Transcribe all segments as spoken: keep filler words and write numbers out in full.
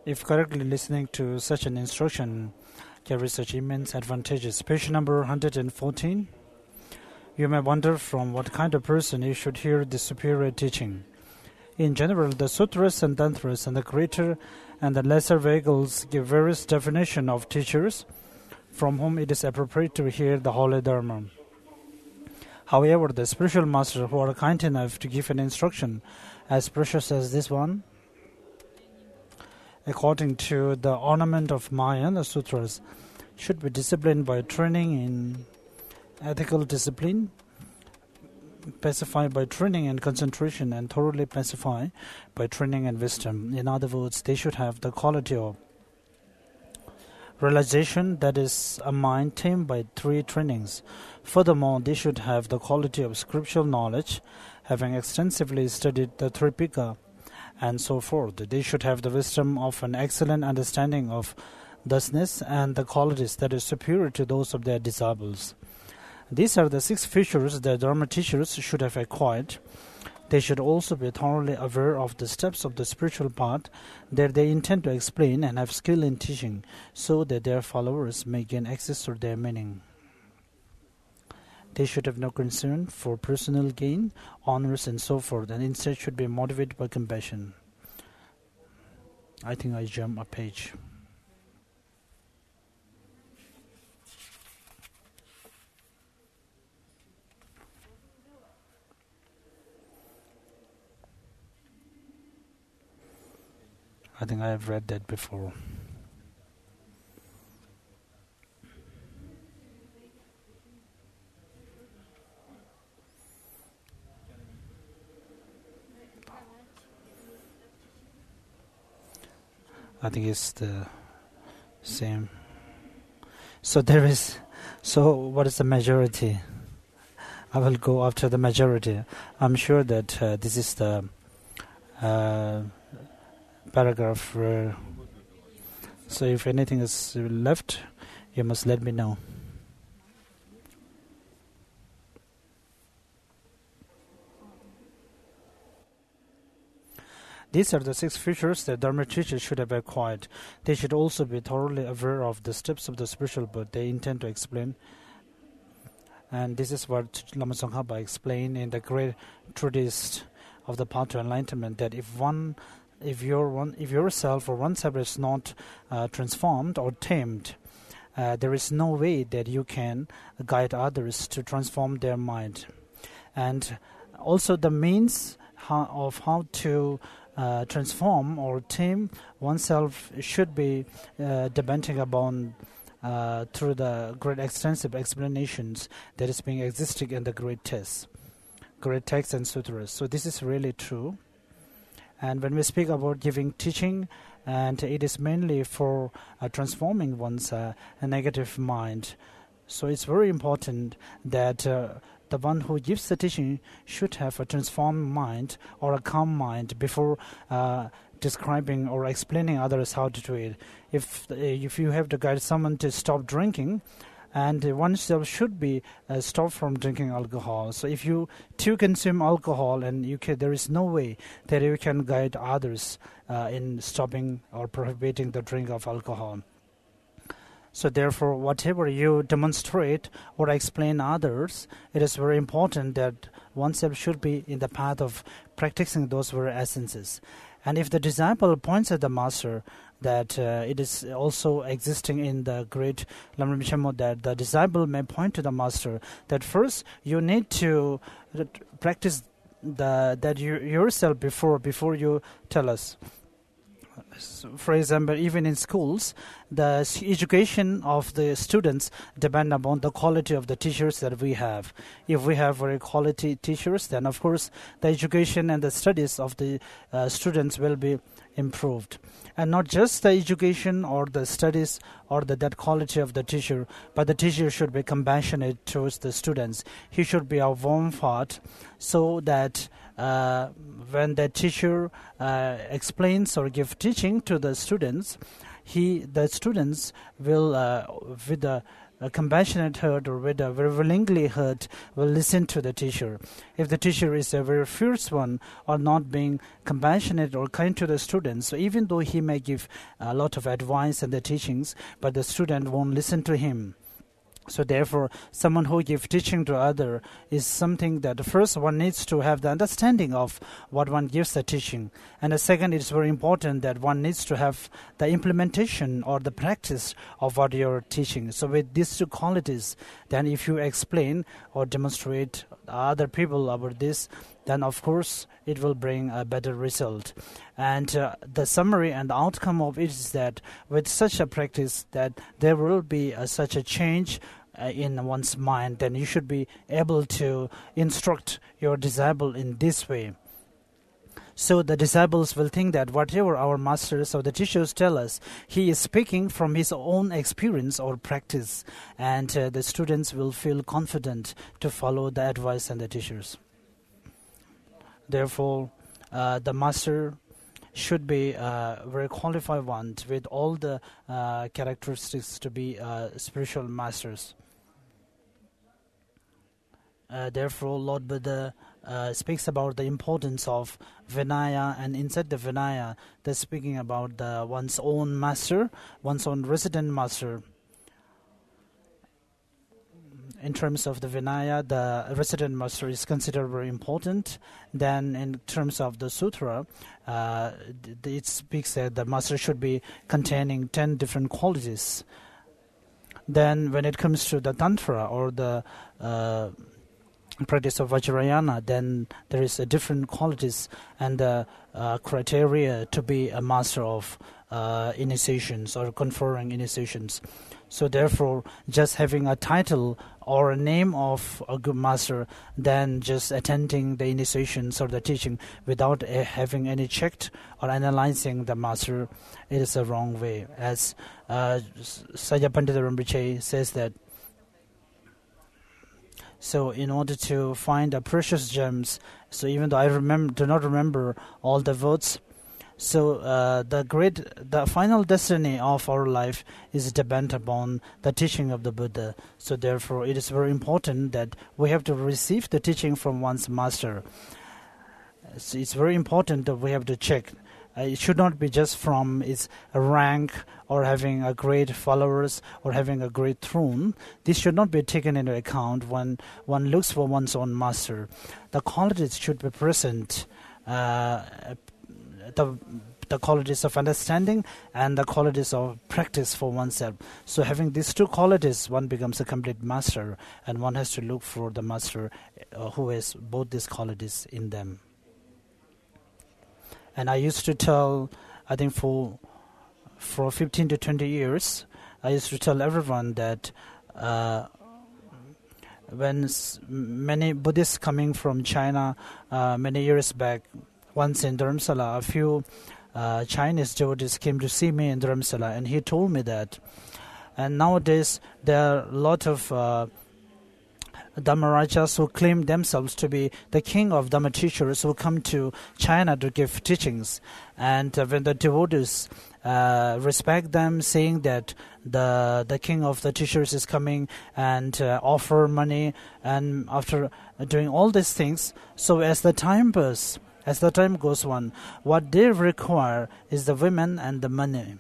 if correctly listening to such an instruction carries such immense advantages. Page number one hundred fourteen. You may wonder from what kind of person you should hear the superior teaching. In general, the sutras and tantras and the greater and the lesser vehicles give various definition of teachers from whom it is appropriate to hear the holy dharma. However, the spiritual masters who are kind enough to give an instruction as precious as this one, according to the ornament of Maya, the sutras, should be disciplined by training in ethical discipline, pacify by training in concentration, and thoroughly pacify by training in wisdom. In other words, they should have the quality of realization, that is, a mind tamed by three trainings. Furthermore, they should have the quality of scriptural knowledge, having extensively studied the Tripika, and so forth. They should have the wisdom of an excellent understanding of thusness and the qualities that is superior to those of their disciples. These are the six features that Dharma teachers should have acquired. They should also be thoroughly aware of the steps of the spiritual path that they intend to explain and have skill in teaching, so that their followers may gain access to their meaning. They should have no concern for personal gain, honors, and so forth, and instead should be motivated by compassion. I think I jump a page. I think I have read that before. I think it's the same. So there is, so what is the majority? I will go after the majority. I'm sure that uh, this is the uh, paragraph. Uh, so if anything is left, you must let me know. These are the six features that Dharma teachers should have acquired. They should also be thoroughly aware of the steps of the spiritual path they intend to explain. And this is what Lama Tsongkhapa explained in the great treatise of the path to enlightenment, that if one, if your one, if yourself or oneself is not uh, transformed or tamed, uh, there is no way that you can guide others to transform their mind. And also the means how, of how to Uh, transform or tame oneself should be uh, depending upon uh, through the great extensive explanations that is being existing in the great texts, great texts and sutras. So this is really true. And when we speak about giving teaching, and it is mainly for uh, transforming one's uh, a negative mind. So it's very important that uh, the one who gives the teaching should have a transformed mind or a calm mind before uh, describing or explaining others how to do it. If uh, if you have to guide someone to stop drinking, and uh, oneself should be uh, stopped from drinking alcohol. So if you too consume alcohol, and you can, there is no way that you can guide others uh, in stopping or prohibiting the drink of alcohol. So therefore, whatever you demonstrate or explain others, it is very important that oneself should be in the path of practicing those very essences. And if the disciple points at the master that uh, it is also existing in the great Lamrim Chamo, that the disciple may point to the master that first you need to uh, practice the that you yourself before before you tell us. For example, even in schools, the education of the students depend upon the quality of the teachers that we have. If we have very quality teachers, then of course the education and the studies of the uh, students will be improved. And not just the education or the studies or the that quality of the teacher, but the teacher should be compassionate towards the students. He should be a warm heart, so that uh, when the teacher uh, explains or gives teaching to the students, he the students will uh, with the a compassionate heart or with a very willingly heart will listen to the teacher. If the teacher is a very fierce one or not being compassionate or kind to the students, so even though he may give a lot of advice and the teachings, but the student won't listen to him. So therefore, someone who gives teaching to other is something that first one needs to have the understanding of what one gives the teaching. And the second, it's very important that one needs to have the implementation or the practice of what you're teaching. So with these two qualities, then if you explain or demonstrate other people about this, then of course it will bring a better result. And uh, the summary and the outcome of it is that with such a practice that there will be a, such a change uh, in one's mind, then you should be able to instruct your disciple in this way. So the disciples will think that whatever our masters or the teachers tell us, he is speaking from his own experience or practice, and uh, the students will feel confident to follow the advice and the teachers. Therefore, uh, the master should be a very qualified one with all the uh, characteristics to be uh, spiritual masters. Uh, therefore, Lord Buddha uh, speaks about the importance of Vinaya, and inside the Vinaya, they're speaking about the, one's own master, one's own resident master. In terms of the Vinaya, the resident master is considered very important. Then in terms of the Sutra, uh, it speaks that the master should be containing ten different qualities. Then when it comes to the Tantra or the uh, practice of Vajrayana, then there is a different qualities and uh, uh, criteria to be a master of uh, initiations or conferring initiations. So therefore, just having a title or a name of a good master, then just attending the initiations or the teaching without uh, having any checked or analyzing the master, it is a wrong way. As uh, Sajja Pandita Rinpoche says that, so in order to find the precious gems, so even though I remember, do not remember all the words, so uh, the great, the final destiny of our life is dependent upon the teaching of the Buddha. So therefore, it is very important that we have to receive the teaching from one's master. So it's very important that we have to check. Uh, it should not be just from its rank or having a great followers or having a great throne. This should not be taken into account when one looks for one's own master. The qualities should be present. Uh, the the qualities of understanding and the qualities of practice for oneself. So having these two qualities, one becomes a complete master, and one has to look for the master uh, who has both these qualities in them. And I used to tell, I think for for fifteen to twenty years, I used to tell everyone that uh, when s- many Buddhists coming from China uh, many years back, once in Dharamsala, a few uh, Chinese devotees came to see me in Dharamsala, and he told me that. And nowadays, there are a lot of uh, Dhammarajas who claim themselves to be the king of Dhamma teachers who come to China to give teachings. And uh, when the devotees uh, respect them, saying that the the king of the teachers is coming and uh, offer money, and after doing all these things, so as the time passes, As the time goes on, what they require is the women and the money.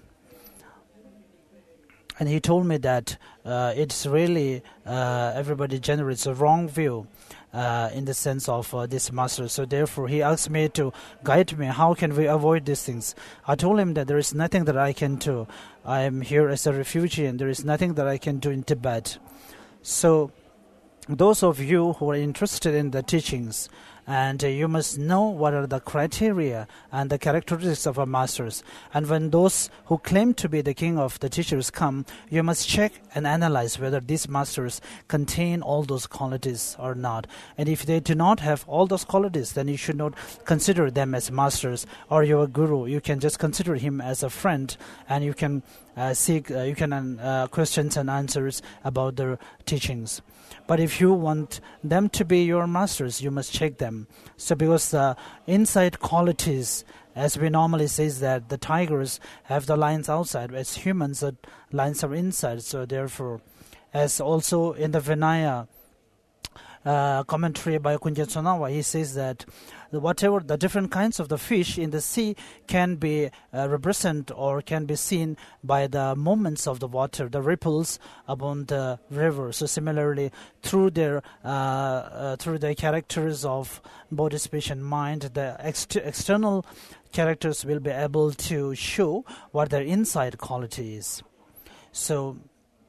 And he told me that uh, it's really, uh, everybody generates a wrong view uh, in the sense of uh, this master. So therefore, he asked me to guide me. How can we avoid these things? I told him that there is nothing that I can do. I am here as a refugee, and there is nothing that I can do in Tibet. So those of you who are interested in the teachings, and uh, you must know what are the criteria and the characteristics of our masters. And when those who claim to be the king of the teachers come, you must check and analyze whether these masters contain all those qualities or not. And if they do not have all those qualities, then you should not consider them as masters or your guru. You can just consider him as a friend, and you can uh, seek, uh, you can uh, questions and answers about their teachings. But if you want them to be your masters, you must check them. So because the inside qualities, as we normally say, that the tigers have the lions outside, as humans the lions are inside. So therefore, As also in the Vinaya uh, commentary by Kunjan Sonawa, he says that whatever the different kinds of the fish in the sea can be uh, represented or can be seen by the movements of the water, the ripples upon the river. So similarly, through their uh, uh, through the characters of body, speech, and mind, the ex- external characters will be able to show what their inside quality is. So.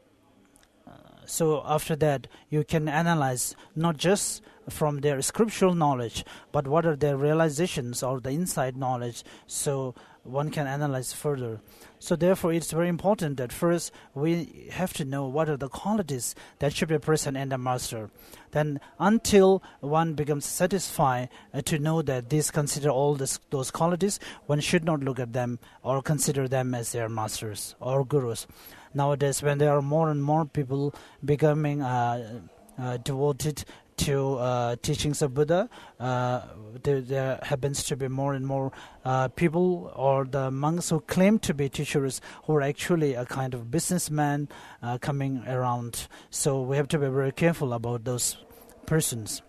So after that, you can analyze not just from their scriptural knowledge, but what are their realizations or the inside knowledge. So one can analyze further. So therefore, it's very important that first we have to know what are the qualities that should be present in the master. Then until one becomes satisfied uh, to know that these consider all this, those qualities, one should not look at them or consider them as their masters or gurus. Nowadays, when there are more and more people becoming uh, uh, devoted to uh, teachings of Buddha, uh, there, there happens to be more and more uh, people or the monks who claim to be teachers who are actually a kind of businessman uh, coming around. So we have to be very careful about those persons.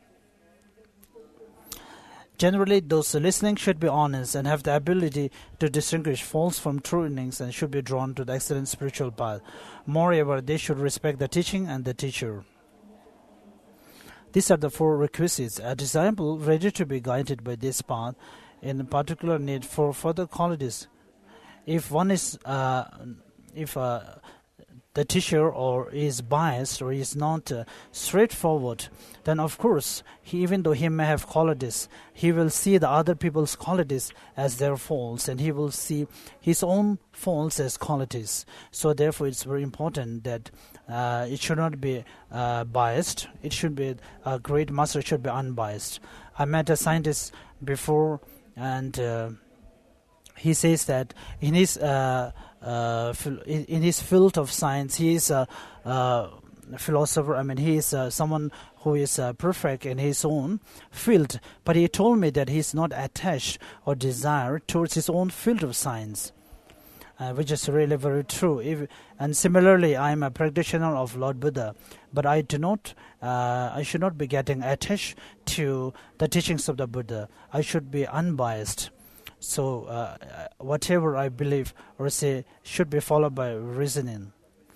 Generally, those listening should be honest and have the ability to distinguish false from true innings and should be drawn to the excellent spiritual path. Moreover, they should respect the teaching and the teacher. These are the four requisites. A disciple ready to be guided by this path in particular need for further qualities. If one is, uh, if uh, the teacher or is biased or is not uh, straightforward, then of course, he, even though he may have qualities, he will see the other people's qualities as their faults, and he will see his own faults as qualities. So therefore, it's very important that uh, it should not be uh, biased. It should be a great master should be unbiased. I met a scientist before, and uh, he says that in his uh, uh, in his field of science, he is a, a philosopher. I mean, he is uh, someone who is uh, perfect in his own field. But he told me that he is not attached or desired towards his own field of science, uh, which is really very true. If, and similarly, I am a practitioner of Lord Buddha, but I do not, uh, I should not be getting attached to the teachings of the Buddha. I should be unbiased. So uh, whatever I believe or say should be followed by reasoning.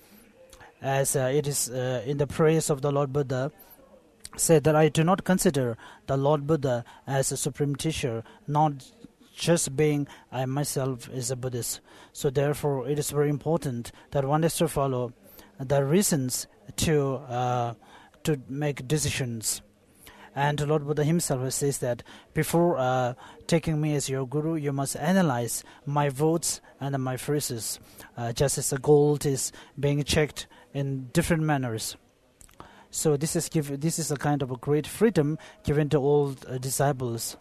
As uh, it is uh, in the praise of the Lord Buddha, said that I do not consider the Lord Buddha as a supreme teacher, not just being I myself is a Buddhist. So therefore, it is very important that one has to follow the reasons to uh, to make decisions. And Lord Buddha himself says that before uh, taking me as your guru, you must analyze my votes and my phrases, uh, just as the gold is being checked in different manners. So this is give, this is a kind of a great freedom given to all uh, disciples.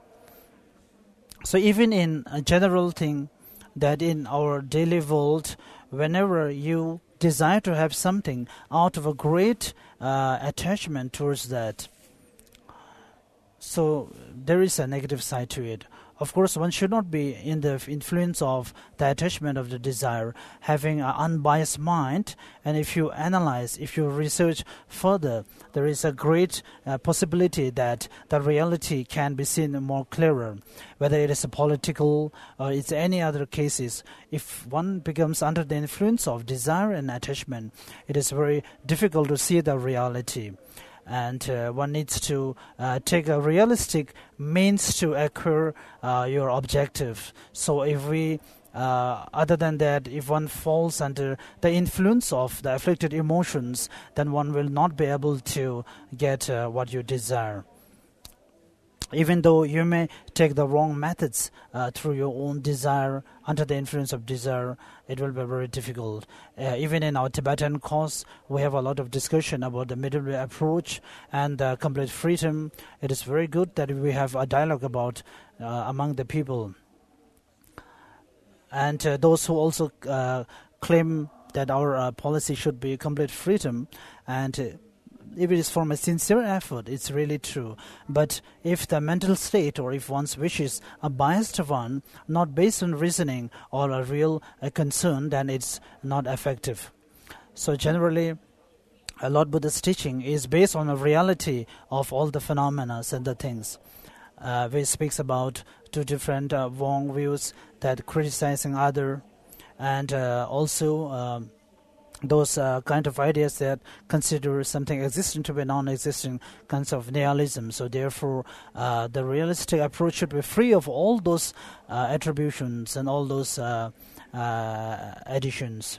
So even in a general thing, that in our daily world, whenever you desire to have something out of a great uh, attachment towards that, so there is a negative side to it. Of course, one should not be in the influence of the attachment of the desire, having an unbiased mind. And if you analyze, if you research further, there is a great uh, possibility that the reality can be seen more clearer. Whether it is a political or it's any other cases, if one becomes under the influence of desire and attachment, it is very difficult to see the reality. And uh, one needs to uh, take a realistic means to acquire uh, your objective. So if we, uh, other than that, if one falls under the influence of the afflicted emotions, then one will not be able to get uh, what you desire. Even though you may take the wrong methods uh, through your own desire, under the influence of desire, it will be very difficult. Uh, even in our Tibetan course, we have a lot of discussion about the middle way approach and uh, complete freedom. It is very good that we have a dialogue about uh, among the people. And uh, those who also uh, claim that our uh, policy should be complete freedom, and uh, if it is from a sincere effort, it's really true. But if the mental state or if one's wishes are biased one, not based on reasoning or a real uh, concern, then it's not effective. So generally, Lord Buddha's teaching is based on the reality of all the phenomena and the things. Uh, where he speaks about two different uh, wrong views, that criticizing other, and uh, also um, those uh, kind of ideas that consider something existing to be non-existing, kinds of nihilism. So therefore, uh, the realistic approach should be free of all those uh, attributions and all those uh, uh, additions.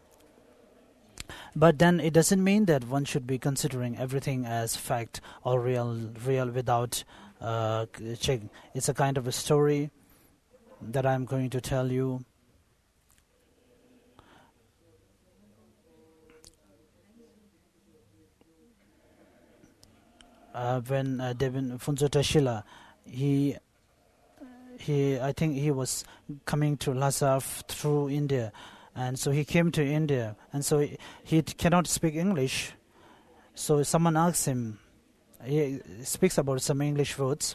But then it doesn't mean that one should be considering everything as fact or real, real without uh, checking. It's a kind of a story that I'm going to tell you. Uh, when uh, Devin Phuntsho Tashila, he, he, I think he was coming to Lhasa f- through India. And so he came to India, and so he, he cannot speak English. So someone asked him, he speaks about some English words.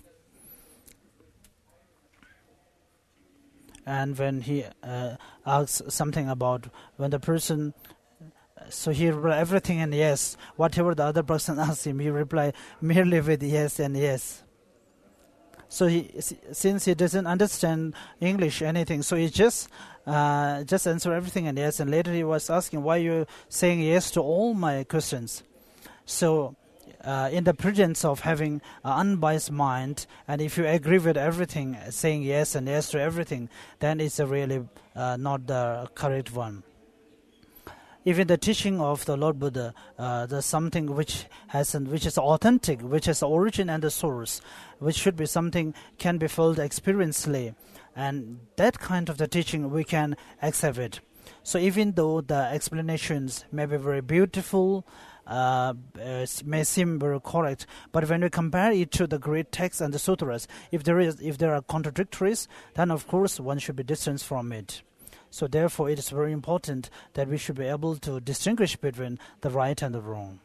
And when he uh, asks something about when the person, so he replied everything and yes. Whatever the other person asked him, he replied merely with yes and yes. So he, since he doesn't understand English, anything, so he just uh, just answer everything and yes. And later he was asking, why you saying yes to all my questions? So uh, in the presence of having an unbiased mind, and if you agree with everything, saying yes and yes to everything, then it's a really uh, not the correct one. Even the teaching of the Lord Buddha, uh, there's something which has, an, which is authentic, which is the origin and the source, which should be something can be felt experientially, and that kind of the teaching we can accept it. So even though the explanations may be very beautiful, uh, uh, may seem very correct, but when we compare it to the great texts and the sutras, if there is, if there are contradictories, then of course one should be distanced from it. So therefore, it is very important that we should be able to distinguish between the right and the wrong.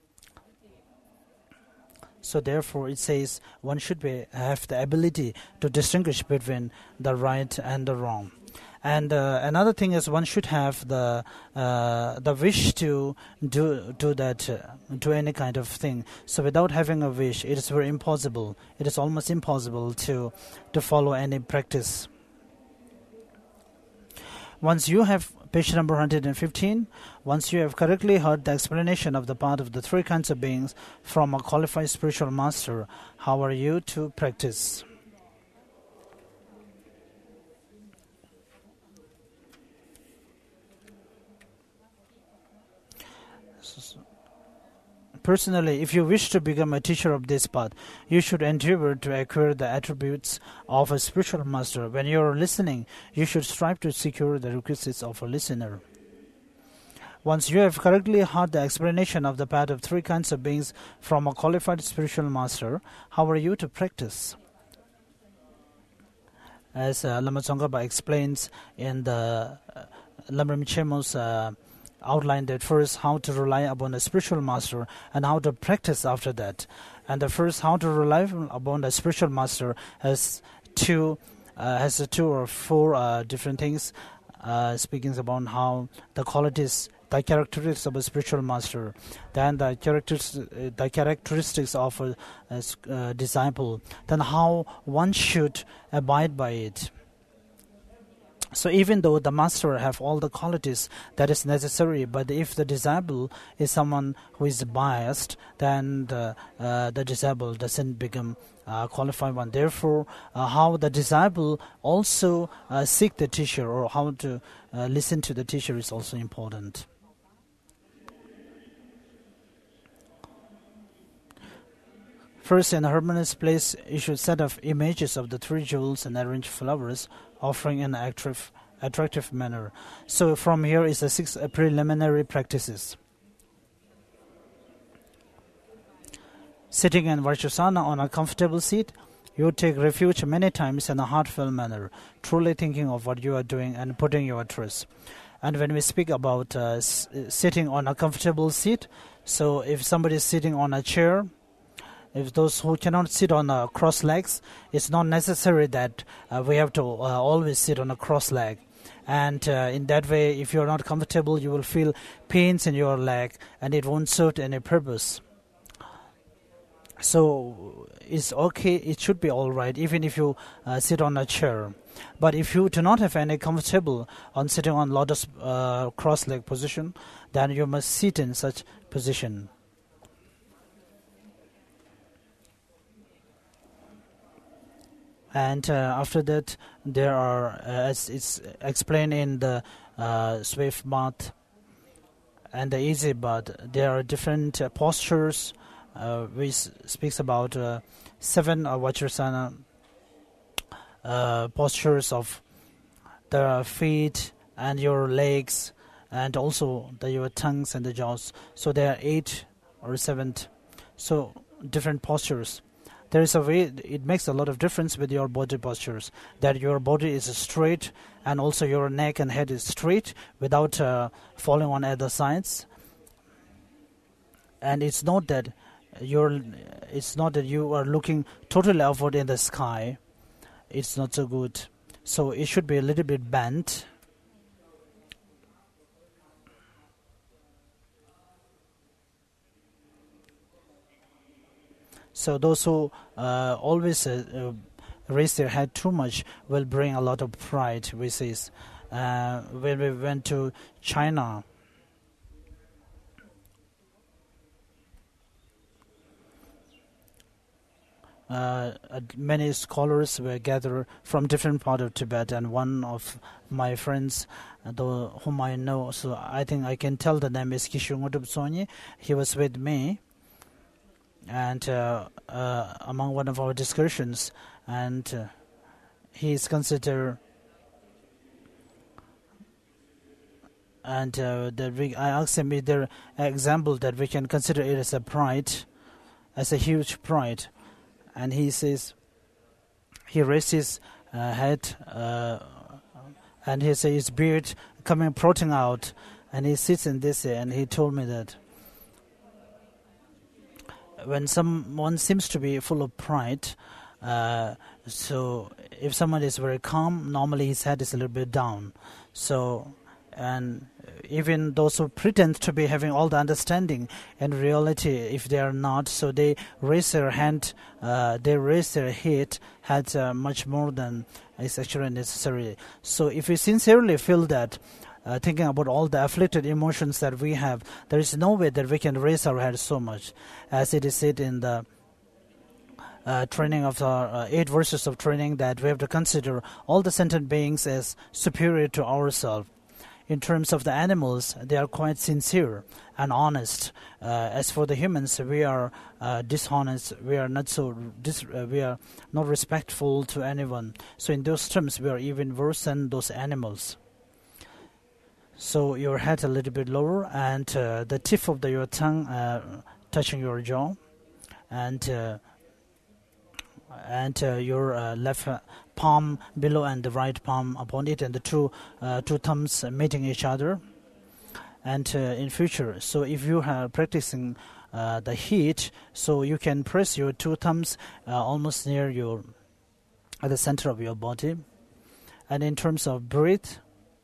So therefore, it says one should be have the ability to distinguish between the right and the wrong. And uh, another thing is one should have the uh, the wish to do do that, uh, do any kind of thing. So without having a wish, it is very impossible. It is almost impossible to to follow any practice. Once you have, page number one hundred fifteen, once you have correctly heard the explanation of the path of the three kinds of beings from a qualified spiritual master, how are you to practice? Personally, if you wish to become a teacher of this path, you should endeavor to acquire the attributes of a spiritual master. When you are listening, you should strive to secure the requisites of a listener. Once you have correctly heard the explanation of the path of three kinds of beings from a qualified spiritual master, how are you to practice? As uh, Lama Tsongkhapa explains in the uh, Lamrim Chemo's uh, outline, that first how to rely upon a spiritual master and how to practice after that. And the first how to rely upon a spiritual master has two uh, has two or four uh, different things, uh, speaking about how the qualities, the characteristics of a spiritual master, then the characteristics, uh, the characteristics of a, a uh, disciple, then how one should abide by it. So even though the master have all the qualities that is necessary, but if the disciple is someone who is biased, then the, uh, the disciple doesn't become a qualified one. Therefore, uh, how the disciple also uh, seek the teacher, or how to uh, listen to the teacher, is also important. First, in a harmonious place, you should set up images of the three jewels and arrange flowers, offering in an attractive, attractive manner. So from here is the six preliminary practices. Sitting in Vajrasana on a comfortable seat, you take refuge many times in a heartfelt manner, truly thinking of what you are doing and putting your trust. And when we speak about uh, s- sitting on a comfortable seat, so if somebody is sitting on a chair, if those who cannot sit on uh, cross legs, it's not necessary that uh, we have to uh, always sit on a cross leg. And uh, in that way, if you're not comfortable, you will feel pains in your leg, and it won't serve any purpose. So it's okay, it should be all right, even if you uh, sit on a chair. But if you do not have any comfortable on sitting on lotus uh, cross-leg position, then you must sit in such position. And uh, after that, there are, uh, as it's explained in the uh, Swift Bath and the Easy Bath, there are different uh, postures, uh, which speaks about uh, seven uh, Vajrasana uh, postures of the feet and your legs, and also the, your tongues and the jaws. So there are eight or seven, so different postures. There is a way, it makes a lot of difference with your body postures, that your body is straight and also your neck and head is straight without uh, falling on either sides. And it's not that you're, it's not that you are looking totally upward in the sky. It's not so good. So it should be a little bit bent. So those who uh, always uh, uh, raise their head too much will bring a lot of pride, we say. Uh, when we went to China, uh, many scholars were gathered from different parts of Tibet, and one of my friends, uh, the, whom I know, so I think I can tell the name is Kishungodup Sonyi. He was with me. And uh, uh, among one of our discussions, and uh, he is considered, and uh, that we, I asked him, is there an example that we can consider it as a pride, as a huge pride? And he says, he raised his uh, head, uh, and he says his beard coming, protruding out, and he sits in this, and he told me that when someone seems to be full of pride, uh, so if someone is very calm, normally his head is a little bit down. So, and even those who pretend to be having all the understanding, in reality, if they are not, so they raise their hand, uh, they raise their head, head uh, much more than is actually necessary. So if you sincerely feel that, Uh, thinking about all the afflicted emotions that we have, there is no way that we can raise our head so much, as it is said in the uh, training of our uh, eight verses of training, that we have to consider all the sentient beings as superior to ourselves. In terms of the animals, they are quite sincere and honest. Uh, as for the humans, we are uh, dishonest. We are not so. Dis- uh, we are not respectful to anyone. So in those terms, we are even worse than those animals. So your head a little bit lower, and uh, the tip of the, your tongue uh, touching your jaw, and uh, and uh, your uh, left palm below and the right palm upon it, and the two uh, two thumbs meeting each other. And uh, in future, so if you are practicing uh, the heat, so you can press your two thumbs uh, almost near your at the center of your body. And in terms of breath,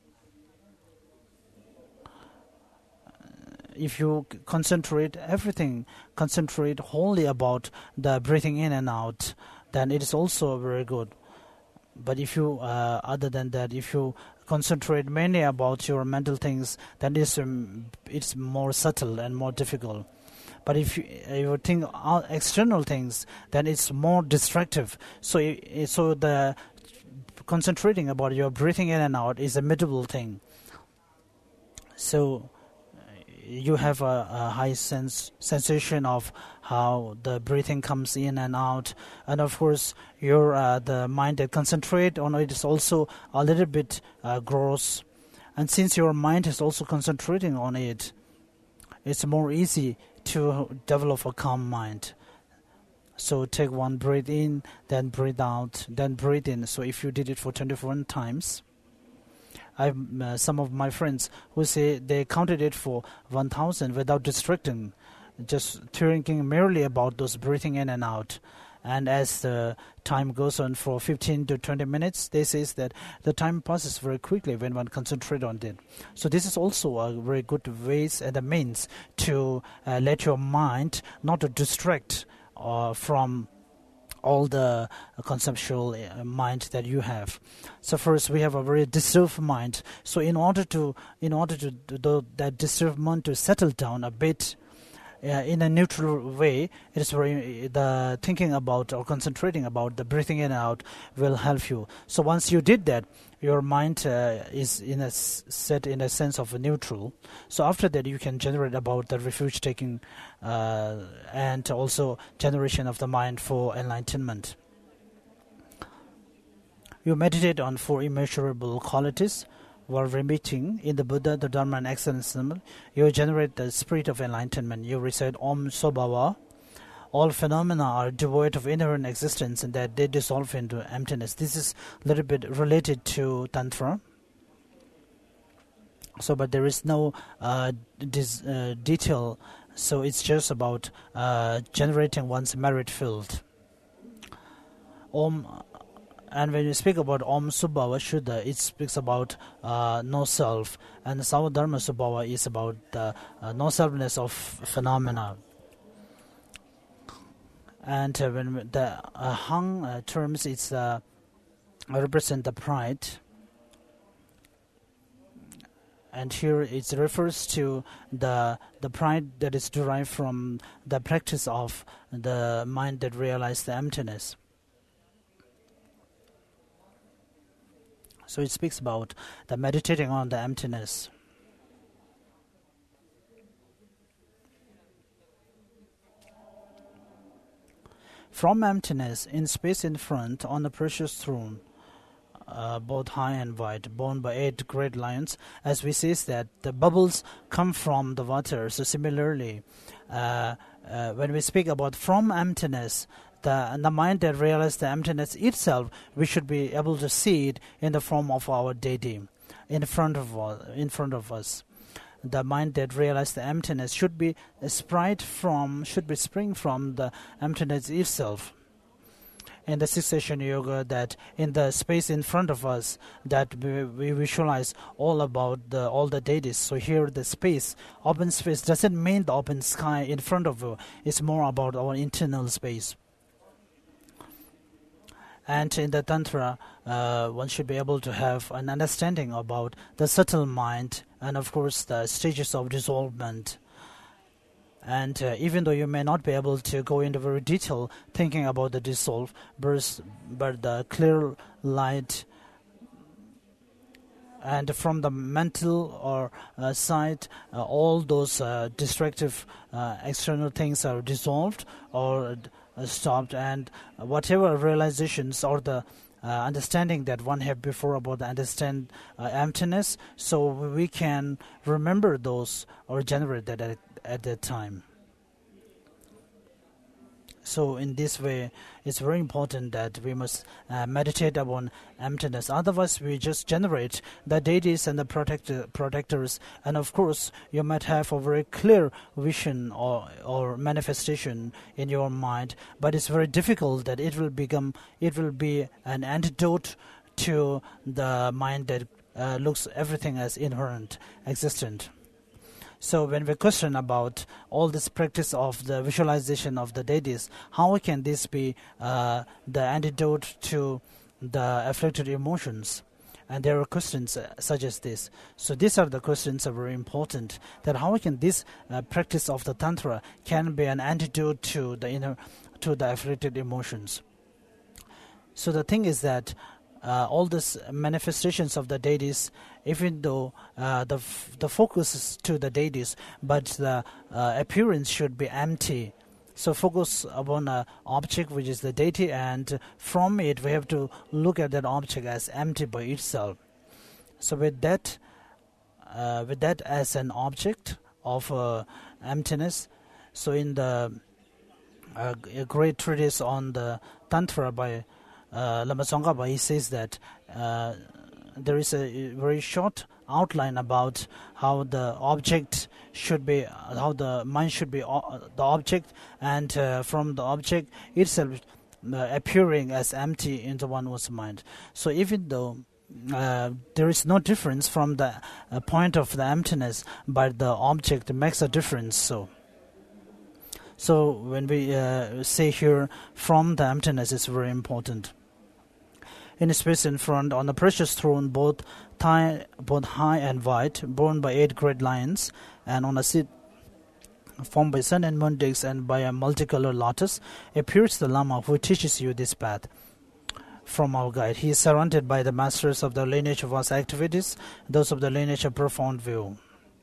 if you concentrate everything, concentrate wholly about the breathing in and out, then it is also very good. But if you, uh, other than that, if you concentrate mainly about your mental things, then it's, um, it's more subtle and more difficult. But if you, uh, you think external things, then it's more destructive. So, so the concentrating about your breathing in and out is a meditable thing. So you have a, a high sense sensation of how the breathing comes in and out, and of course your uh, the mind that concentrate on it is also a little bit uh, gross, and since your mind is also concentrating on it, it's more easy to develop a calm mind. So take one breath in, then breathe out, then breathe in. So if you did it for twenty-four times, I've uh, some of my friends who say they counted it for one thousand without distracting, just thinking merely about those breathing in and out. And as the time goes on for fifteen to twenty minutes, they say that the time passes very quickly when one concentrates on it. So this is also a very good ways and a means to uh, let your mind not to distract uh, from all the conceptual uh, mind that you have. So first we have a very disturbed mind. So in order to in order to do that disturbed mind to settle down a bit uh, in a neutral way, it is very the thinking about or concentrating about the breathing in and out will help you. So once you did that, your mind uh, is in a s- set in a sense of a neutral. So after that, you can generate about the refuge taking uh, and also generation of the mind for enlightenment. You meditate on four immeasurable qualities while remitting in the Buddha, the Dharma, and excellent symbol. You generate the spirit of enlightenment. You recite Om Sobhava. All phenomena are devoid of inherent existence and that they dissolve into emptiness. This is a little bit related to Tantra. So, but there is no uh, dis, uh, detail. So it's just about uh, generating one's merit field. Om, and when you speak about Om Subhava Shuddha, it speaks about uh, no self, and Savodharma Subhava is about the uh, no selfness of phenomena. And uh, when the uh, Hang uh, terms, it's uh, represent the pride. And here it refers to the the pride that is derived from the practice of the mind that realized the emptiness. So it speaks about the meditating on the emptiness. From emptiness, in space in front, on the precious throne, uh, both high and wide, borne by eight great lions, as we say that the bubbles come from the water. So similarly, uh, uh, when we speak about from emptiness, the, the mind that realizes the emptiness itself, we should be able to see it in the form of our deity, in front of us. In front of us. The mind that realizes the emptiness should be sprite from, should be spring from the emptiness itself. In the Six-Session Yoga, that in the space in front of us, that we, we visualize all about the all the deities. So here, the space, open space, doesn't mean the open sky in front of you. It's more about our internal space. And in the Tantra, uh, one should be able to have an understanding about the subtle mind and, of course, the stages of dissolvement. And uh, even though you may not be able to go into very detail thinking about the dissolve, but, but the clear light and from the mental or uh, side, uh, all those uh, destructive uh, external things are dissolved or Uh, stopped, and uh, whatever realizations or the uh, understanding that one had before about the understand uh, emptiness, so we can remember those or generate that at, at that time. So in this way, it's very important that we must uh, meditate upon emptiness. Otherwise, we just generate the deities and the protector, protectors. And of course, you might have a very clear vision or, or manifestation in your mind. But it's very difficult that it will become, it will be an antidote to the mind that uh, looks everything as inherent, existent. So when we question about all this practice of the visualization of the deities, how can this be uh, the antidote to the afflicted emotions? And there are questions uh, such as this. So these are the questions that are very important. That how can this uh, practice of the Tantra can be an antidote to the inner, to the afflicted emotions? So the thing is that Uh, all these manifestations of the deities, even though uh, the f- the focus is to the deities, but the uh, appearance should be empty. So focus upon an object which is the deity, and from it we have to look at that object as empty by itself. So with that, uh, with that as an object of uh, emptiness, so in the uh, a great treatise on the Tantra by Uh, Lama Tsongkhapa, he says that uh, there is a very short outline about how the object should be, uh, how the mind should be uh, the object, and uh, from the object itself, uh, appearing as empty in the one's mind. So even though uh, there is no difference from the uh, point of the emptiness, but the object makes a difference. So, so when we uh, say here, from the emptiness is very important. In space in front, on the precious throne, both high, both high and wide, borne by eight great lions, and on a seat formed by sun and moon discs and by a multicolored lotus, appears the Lama who teaches you this path. From our guide, he is surrounded by the masters of the lineage of vast activities, those of the lineage of profound view.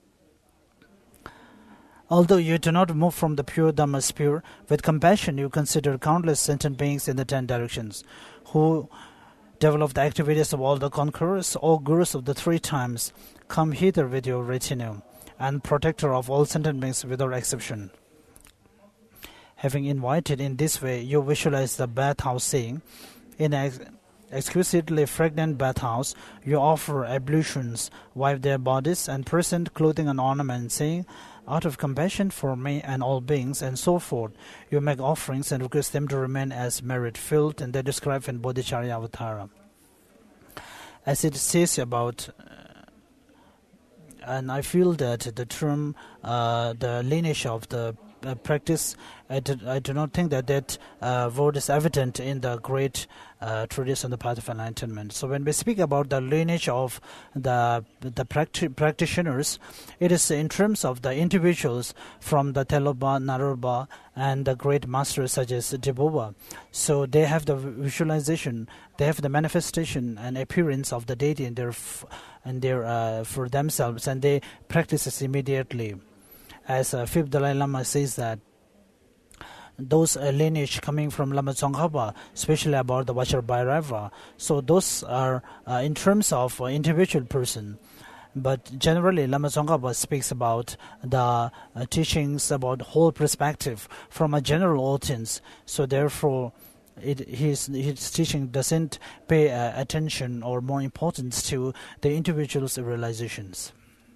Although you do not move from the pure Dhamma sphere, with compassion you consider countless sentient beings in the ten directions, who develop the activities of all the conquerors, all gurus of the three times, come hither with your retinue, and protector of all sentient beings without exception. Having invited in this way, you visualize the bathhouse saying, in an ex- exquisitely fragrant bathhouse, you offer ablutions, wipe their bodies, and present clothing and ornaments, saying, out of compassion for me and all beings, and so forth, you make offerings and request them to remain as merit-filled, and they describe in Bodhicharya Avatara. As it says about, uh, and I feel that the term, uh, the lineage of the uh, practice, I do, I do not think that that uh, word is evident in the great uh, tradition on the path of enlightenment. So when we speak about the lineage of the the practi- practitioners, it is in terms of the individuals from the Teloba, Naroba, and the great masters such as Deboba. So they have the visualization, they have the manifestation and appearance of the deity in their f- in their uh, for themselves, and they practice this immediately. As uh, Fifth Dalai Lama says that those uh, lineage coming from Lama Tsongkhapa, especially about the Vajrabhairava, so those are uh, in terms of uh, individual person. But generally, Lama Tsongkhapa speaks about the uh, teachings about whole perspective from a general audience. So therefore, it, his, his teaching doesn't pay uh, attention or more importance to the individual's realizations.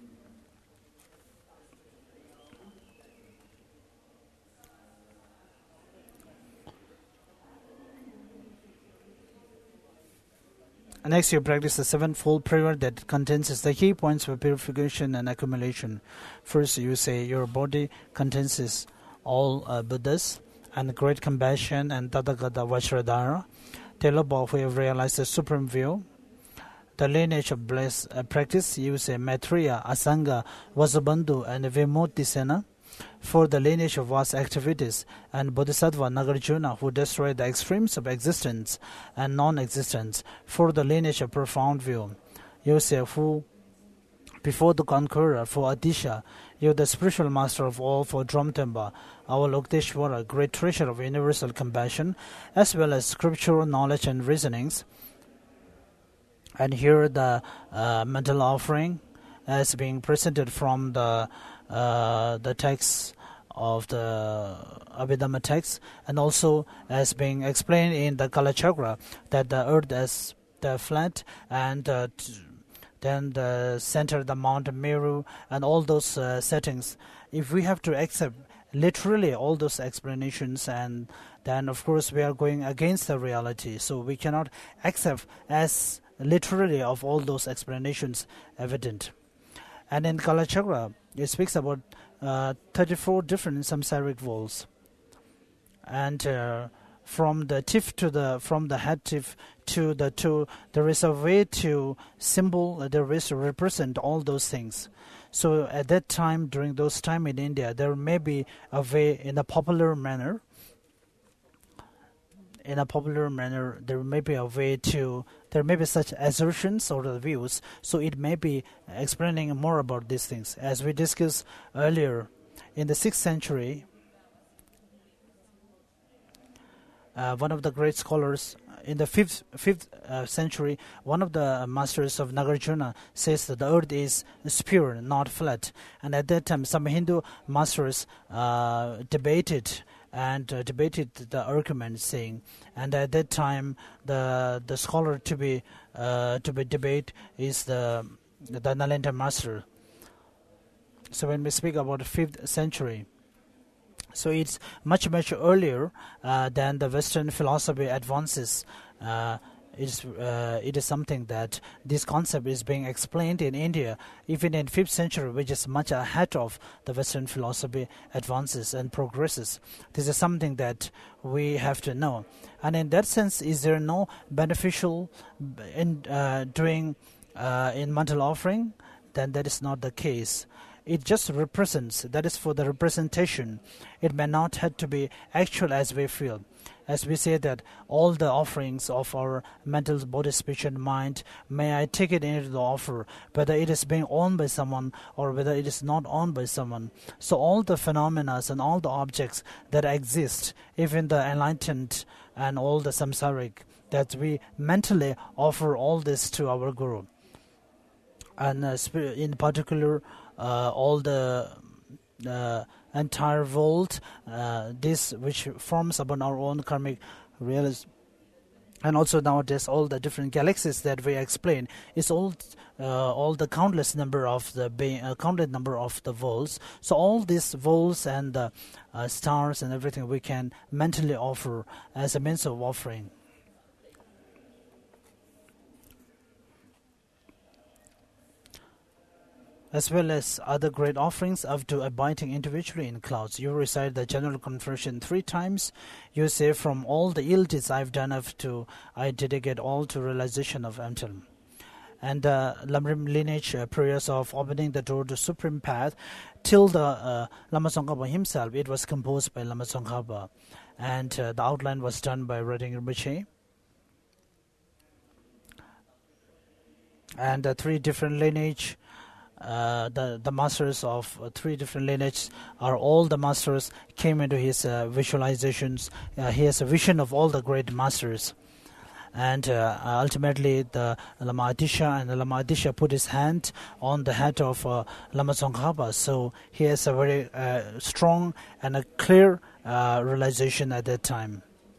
Next, you practice the sevenfold prayer that contains the key points for purification and accumulation. First, you say your body contains all uh, Buddhas and great compassion and Tathagata Vajradhara, Teloba who have realized the supreme view. The lineage of bliss uh, practice, you say Maitreya, Asanga, Vasubandhu, and Vimuttisena. For the lineage of vast activities, and Bodhisattva Nagarjuna, who destroyed the extremes of existence and non-existence. For the lineage of profound view, Yosef, who before the conqueror, for Adisha, you the spiritual master of all, for Dhamma, our Lokteshvara, great treasure of universal compassion, as well as scriptural knowledge and reasonings. And here the uh, mental offering as being presented from the Uh, the text of the Abhidhamma text, and also as being explained in the Kalachakra, that the earth is the flat, and uh, t- then the center, the Mount Meru, and all those uh, settings. If we have to accept literally all those explanations, and then of course we are going against the reality, so we cannot accept as literally of all those explanations evident. And in Kalachakra, it speaks about uh, thirty-four different samsaric worlds, and uh, from the tip to the from the head tip to the toe, there is a way to symbol, uh, there is to represent all those things. So at that time, during those time in India, there may be a way in a popular manner. In a popular manner, there may be a way to, there may be such assertions or views, so it may be explaining more about these things. As we discussed earlier, in the sixth century, uh, one of the great scholars, in the fifth, fifth uh, century, one of the masters of Nagarjuna says that the earth is sphere, not flat. And at that time, some Hindu masters uh, debated and uh, debated the argument, saying, and at that time the the scholar to be uh, to be debate is the the Nalanda master. So when we speak about the fifth century, So it's much, much earlier uh, than the Western philosophy advances. Uh, it's, uh, it is something that this concept is being explained in India, even in fifth century, which is much ahead of the Western philosophy advances and progresses. This is something that we have to know. And in that sense, is there no beneficial in uh, doing uh, in mantle offering? Then that is not the case. It just represents, that is for the representation. It may not have to be actual as we feel. As we say that all the offerings of our mental, body, speech and mind, may I take it into the offer, whether it is being owned by someone or whether it is not owned by someone. So all the phenomena and all the objects that exist, even the enlightened and all the samsaric, that we mentally offer all this to our Guru. And uh, in particular, uh, all the uh, entire world, uh, this which forms upon our own karmic realism, and also nowadays all the different galaxies that we explain, is all uh, all the countless number of the being, uh, countless number of the worlds. So all these worlds and the uh, stars and everything we can mentally offer as a means of offering. As well as other great offerings up to abiding individually in clouds. You recite the general confession three times. You say, from all the ill deeds I've done, up to I dedicate all to realization of Amtel. And the uh, Lamrim lineage uh, prayers of opening the door to supreme path till the uh, Lama Tsongkhapa himself, it was composed by Lama Tsongkhapa. And uh, the outline was done by Reding Rinpoche. And uh, three different lineage Uh, the the masters of uh, three different lineages are all the masters came into his uh, visualizations. Uh, he has a vision of all the great masters, and uh, ultimately the Lama Adisha and the Lama Adisha put his hand on the head of uh, Lama Tsongkhapa. So he has a very uh, strong and a clear uh, realization at that time.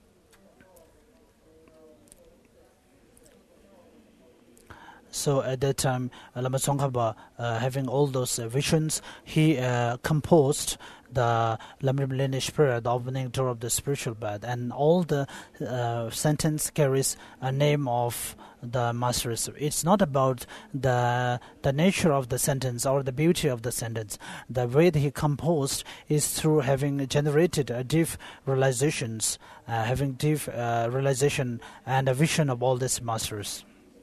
So at that time, uh, Lama Tsongkhapa, uh, having all those uh, visions, he uh, composed the Lamrim lineage prayer, the opening door of the spiritual path, and all the uh, sentence carries a name of the masters. It's not about the the nature of the sentence or the beauty of the sentence. The way that he composed is through having generated a deep realizations, uh, having deep uh, realization and a vision of all these masters.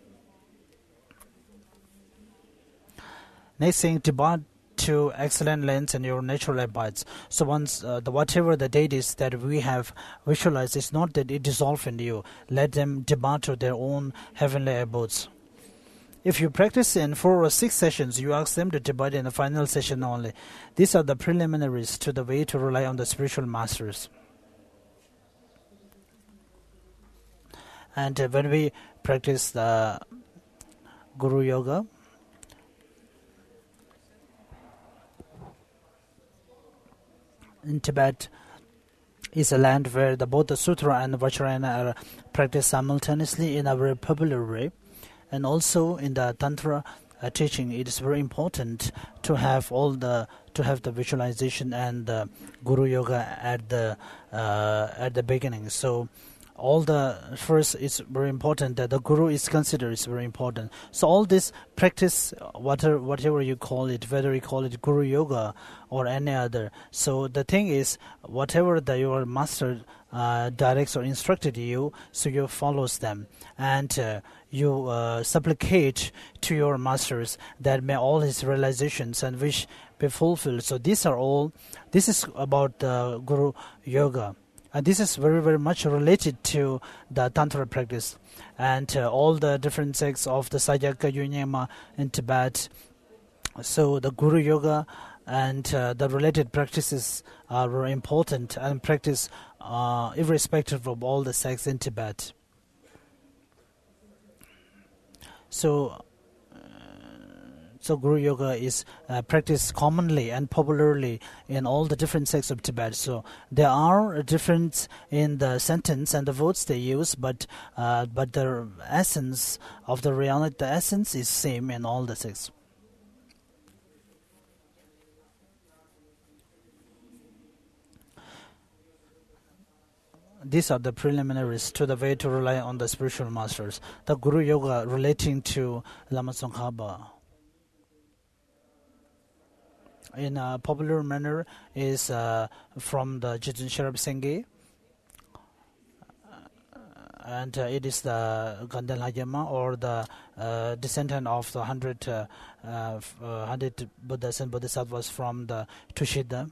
Next thing, depart to excellent lands and your natural abides. So once uh, the whatever the deities that we have visualized, it's not that it dissolves in you. Let them depart to their own heavenly abodes. If you practice in four or six sessions, you ask them to depart in the final session only. These are the preliminaries to the way to rely on the spiritual masters. And uh, when we practice the Guru Yoga, in Tibet is a land where the, both the Sutra and the Vajrayana are practiced simultaneously in a very popular way. And also in the Tantra uh, teaching, it is very important to have all the to have the visualization and the Guru Yoga at the uh, at the beginning. So all the first is very important that the Guru is considered is very important. So all this practice, whatever whatever you call it, whether you call it Guru Yoga or any other. So the thing is, whatever the your master uh, directs or instructed you, so you follows them, and uh, you uh, supplicate to your masters that may all his realizations and wish be fulfilled. So these are all. This is about the Guru Yoga. And this is very, very much related to the Tantra practice. And uh, all the different sects of the Sayaka Yunyama in Tibet. So the Guru Yoga and uh, the related practices are very important and practice uh, irrespective of all the sects in Tibet. So... So Guru Yoga is uh, practiced commonly and popularly in all the different sects of Tibet. So there are a difference in the sentence and the words they use, but uh, but the essence of the reality, the essence is same in all the sects. these are the preliminaries to the way to rely on the spiritual masters. The Guru Yoga relating to Lama Tsongkhapa in a popular manner is uh, from the Jitun Sherab Sengye, and uh, it is the Gandel Hayama, or the uh, descendant of the hundred uh, uh, uh, hundred Buddhas and Bodhisattvas from the Tushita.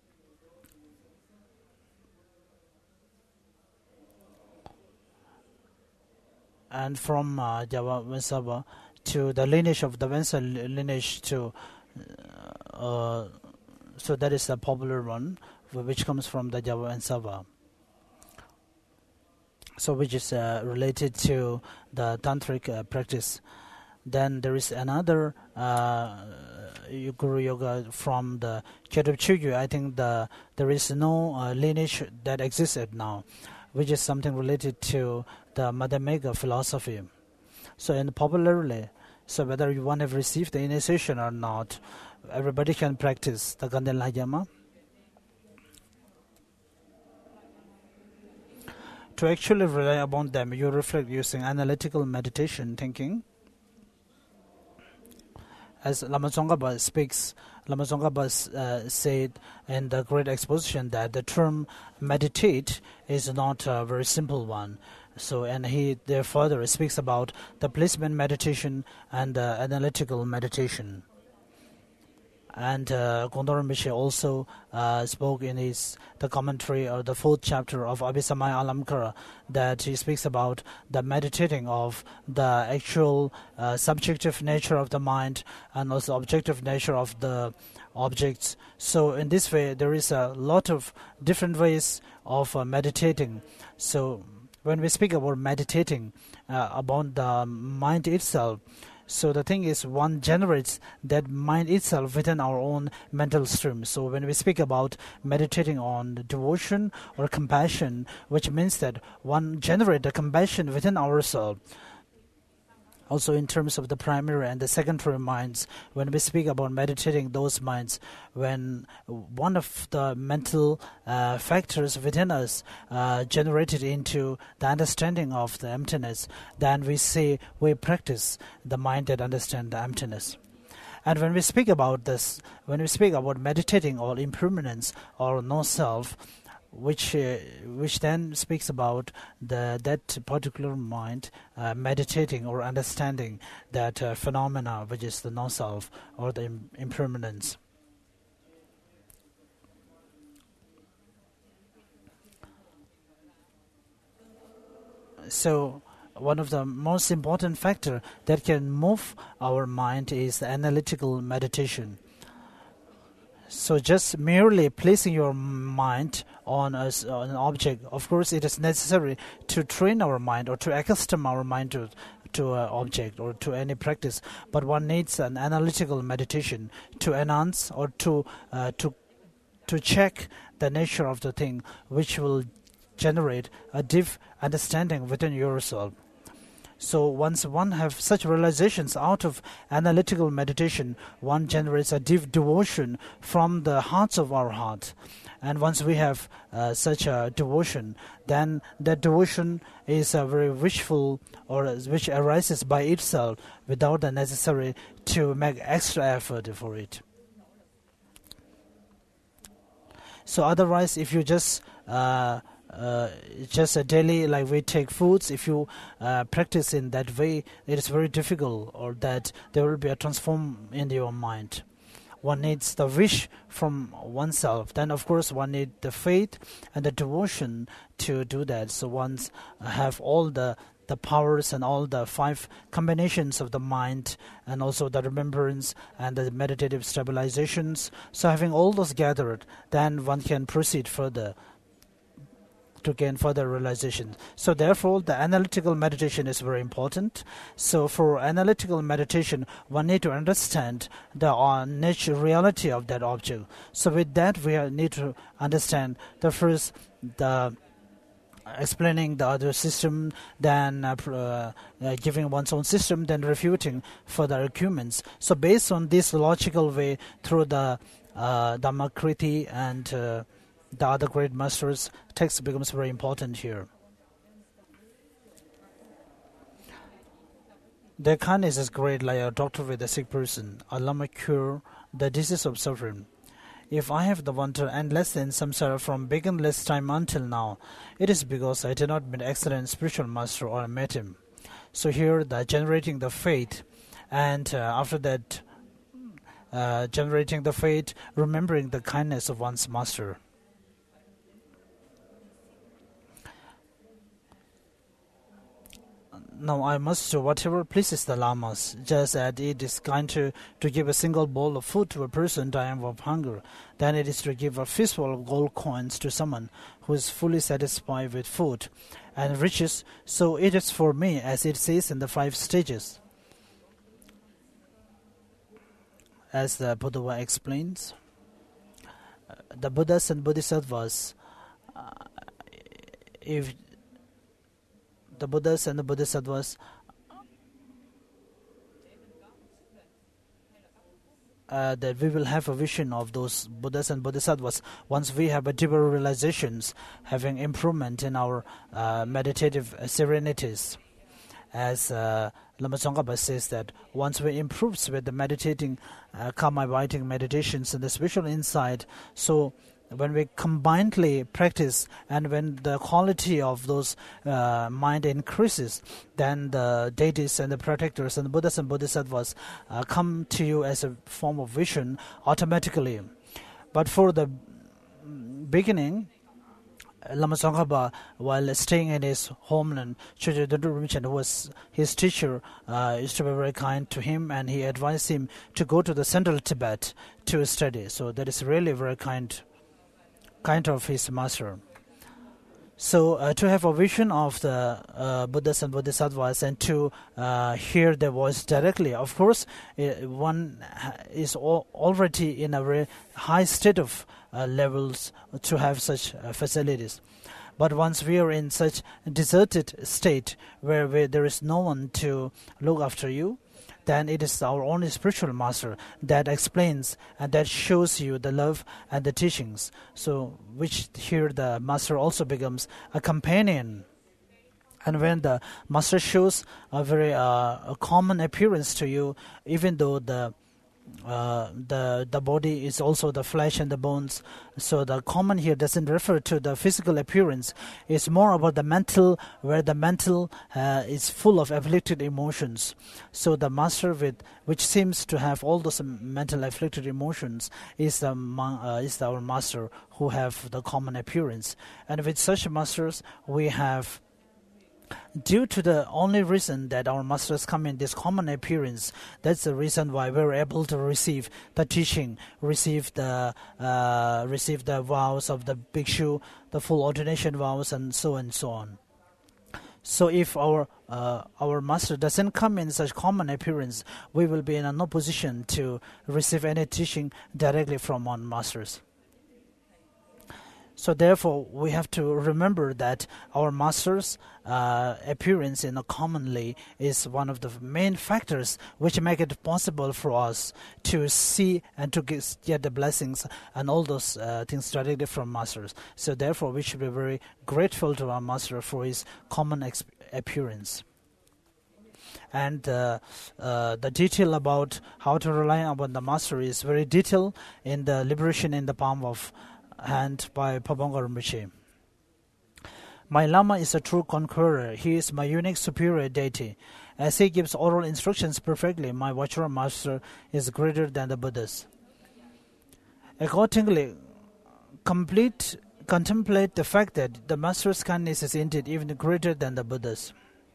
And from uh, Java Vansava to the lineage of the Vansa lineage to uh, so that is a popular one, which comes from the Java Vansava. So which is uh, related to the tantric uh, practice. Then there is another uh, Guru Yoga from the Kyotub Chugyu. I think the there is no uh, lineage that exists now, which is something related to the Madhyamaka philosophy. So in popularly, so whether you want to receive the initiation or not, everybody can practice the Gandel Hayama. To actually rely upon them, you reflect using analytical meditation thinking. As Lama Tsongkhapa speaks, Lama Tsongkhapa uh, said in the Great Exposition that the term meditate is not a very simple one. So, and he there further speaks about the placement meditation and uh, analytical meditation. And uh, Gondor Rinpoche also uh, spoke in his the commentary or the fourth chapter of Abhisamaya Alamkara that he speaks about the meditating of the actual uh, subjective nature of the mind and also objective nature of the objects. So in this way, there is a lot of different ways of uh, meditating. So when we speak about meditating uh, about the mind itself, so the thing is, one generates that mind itself within our own mental stream. So when we speak about meditating on devotion or compassion, which means that one generates the compassion within ourselves. Also in terms of the primary and the secondary minds, when we speak about meditating those minds, when one of the mental uh, factors within us uh, generated into the understanding of the emptiness, then we say we practice the mind that understands the emptiness. And when we speak about this, when we speak about meditating or impermanence or no-self, which uh, which then speaks about the that particular mind uh, meditating or understanding that uh, phenomena, which is the non-self or the im- impermanence. So one of the most important factor that can move our mind is the analytical meditation. So just merely placing your mind on, a, on an object, of course it is necessary to train our mind or to accustom our mind to to an object or to any practice, but one needs an analytical meditation to enhance or to uh, to to check the nature of the thing, which will generate a deep understanding within yourself. So once one have such realizations out of analytical meditation, one generates a deep devotion from the hearts of our heart. And once we have uh, such a devotion, then that devotion is a very wishful or which arises by itself without the necessary to make extra effort for it. So otherwise, if you just uh, Uh, just a daily, like we take foods, if you uh, practice in that way, it is very difficult, or that there will be a transform in your mind. One needs the wish from oneself. Then of course one needs the faith and the devotion to do that. So one's have all the the powers and all the five combinations of the mind, and also the remembrance and the meditative stabilizations. So having all those gathered, then one can proceed further to gain further realization. So therefore, the analytical meditation is very important. So for analytical meditation, one need to understand the uh, nature, reality of that object. So with that, we need to understand the first, the explaining the other system, then uh, uh, uh, giving one's own system, then refuting further arguments. So based on this logical way, through the uh, Dhammakriti and uh, the other great masters, text becomes very important here. Their kindness is great, like a doctor with a sick person. A lama cure the disease of suffering. If I have the wonder and less than samsara from beginnerless time until now, it is because I did not meet excellent spiritual master or I met him. So here, the generating the faith, and uh, after that, uh, generating the faith, remembering the kindness of one's master. Now I must do whatever pleases the lamas, just as it is kind to, to give a single bowl of food to a person dying of hunger, than it is to give a fistful of gold coins to someone who is fully satisfied with food and riches. So it is for me, as it says in the five stages. As the Buddha explains, uh, the Buddhas and Bodhisattvas, uh, if the Buddhas and the Bodhisattvas uh, that we will have a vision of those Buddhas and Bodhisattvas once we have a deeper realizations, having improvement in our uh, meditative uh, serenities. As uh, Lama Tsongkhapa says that once we improve with the meditating, uh, karma writing meditations and the spiritual insight, so when we combinedly practice and when the quality of those uh, mind increases, then the deities and the protectors and the Buddhas and Bodhisattvas uh, come to you as a form of vision automatically. But for the beginning, Lama Tsongkhapa, while staying in his homeland, Chögyal Dodro Rinpoche, who was his teacher, uh, used to be very kind to him, and he advised him to go to the central Tibet to study. So that is really very kind kind of his master. So uh, to have a vision of the uh, Buddhas and Bodhisattvas and to uh, hear their voice directly, of course, uh, one is al- already in a very high state of uh, levels to have such uh, facilities. But once we are in such a deserted state where, where there is no one to look after you, then it is our only spiritual master that explains and that shows you the love and the teachings. So, which here the master also becomes a companion. And when the master shows a very uh, a common appearance to you, even though the uh, the the body is also the flesh and the bones, so the common here doesn't refer to the physical appearance. It's more about the mental, where the mental uh, is full of afflicted emotions. So the master with which seems to have all those mental afflicted emotions is the uh, is our master who have the common appearance. And with such masters we have, due to the only reason that our masters come in this common appearance, that's the reason why we're able to receive the teaching, receive the uh, receive the vows of the bhikshu, the full ordination vows, and so and so on. So if our uh, our master doesn't come in such common appearance, we will be in no position to receive any teaching directly from our masters. So therefore, we have to remember that our master's uh, appearance in a commonly is one of the main factors which make it possible for us to see and to get, get the blessings and all those uh, things directly from masters. So therefore, we should be very grateful to our master for his common exp- appearance. And uh, uh, the detail about how to rely upon the master is very detailed in the Liberation in the Palm of Hand by Pabongka Rinpoche. My Lama is a true conqueror. He is my unique superior deity. As he gives oral instructions perfectly, my Vajra master is greater than the Buddhas. Accordingly, complete contemplate the fact that the master's kindness is indeed even greater than the Buddhas.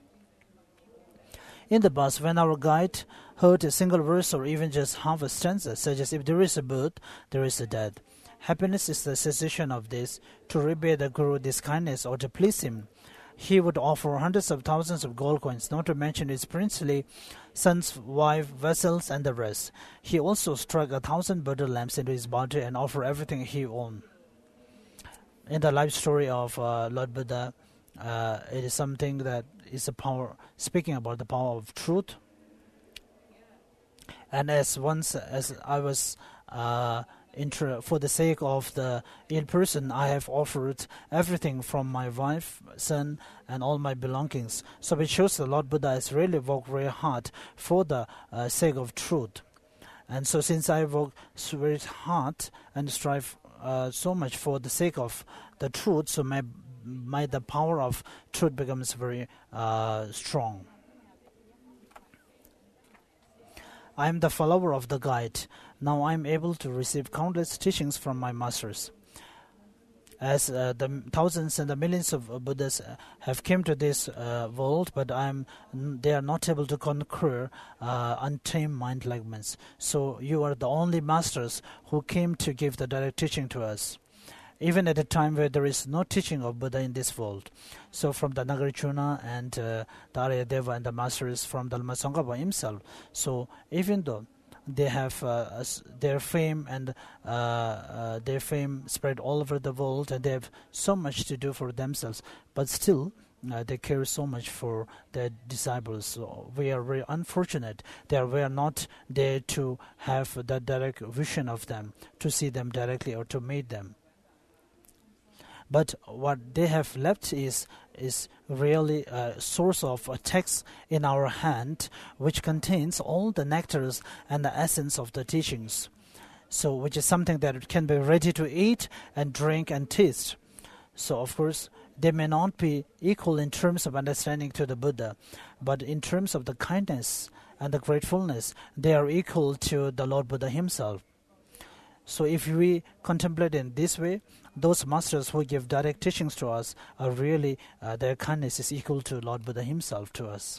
In the past, when our guide heard a single verse or even just half a stanza, such as if there is a birth, there is a death. Happiness is the cessation of this. To repay the Guru this kindness or to please him, he would offer hundreds of thousands of gold coins, not to mention his princely sons, wife, vessels, and the rest. He also struck a thousand Buddha lamps into his body and offered everything he owned. In the life story of uh, Lord Buddha, uh, it is something that is a power, speaking about the power of truth. And as once, as I was Uh, inter- for the sake of the ill person, I have offered everything from my wife, son, and all my belongings. So it shows the Lord Buddha has really worked very hard for the uh, sake of truth. And so since I work very hard and strive uh, so much for the sake of the truth, so my, my the power of truth becomes very uh, strong. I am the follower of the guide. Now I am able to receive countless teachings from my masters. As uh, the thousands and the millions of uh, Buddhas uh, have come to this uh, world, but I am, they are not able to conquer uh, untamed mind like men. So you are the only masters who came to give the direct teaching to us, even at a time where there is no teaching of Buddha in this world. So from the Nagarjuna and uh, the Aryadeva and the masters from the Lama Tsongkhapa himself. So even though they have uh, their fame and uh, uh, their fame spread all over the world, and they have so much to do for themselves, but still uh, they care so much for their disciples. So we are very unfortunate that we are not there to have that direct vision of them, to see them directly or to meet them. But what they have left is is really a source of a text in our hand, which contains all the nectars and the essence of the teachings. So, which is something that can be ready to eat and drink and taste. So, of course, they may not be equal in terms of understanding to the Buddha, but in terms of the kindness and the gratefulness, they are equal to the Lord Buddha himself. So if we contemplate in this way, those masters who give direct teachings to us are really, uh, their kindness is equal to Lord Buddha himself to us.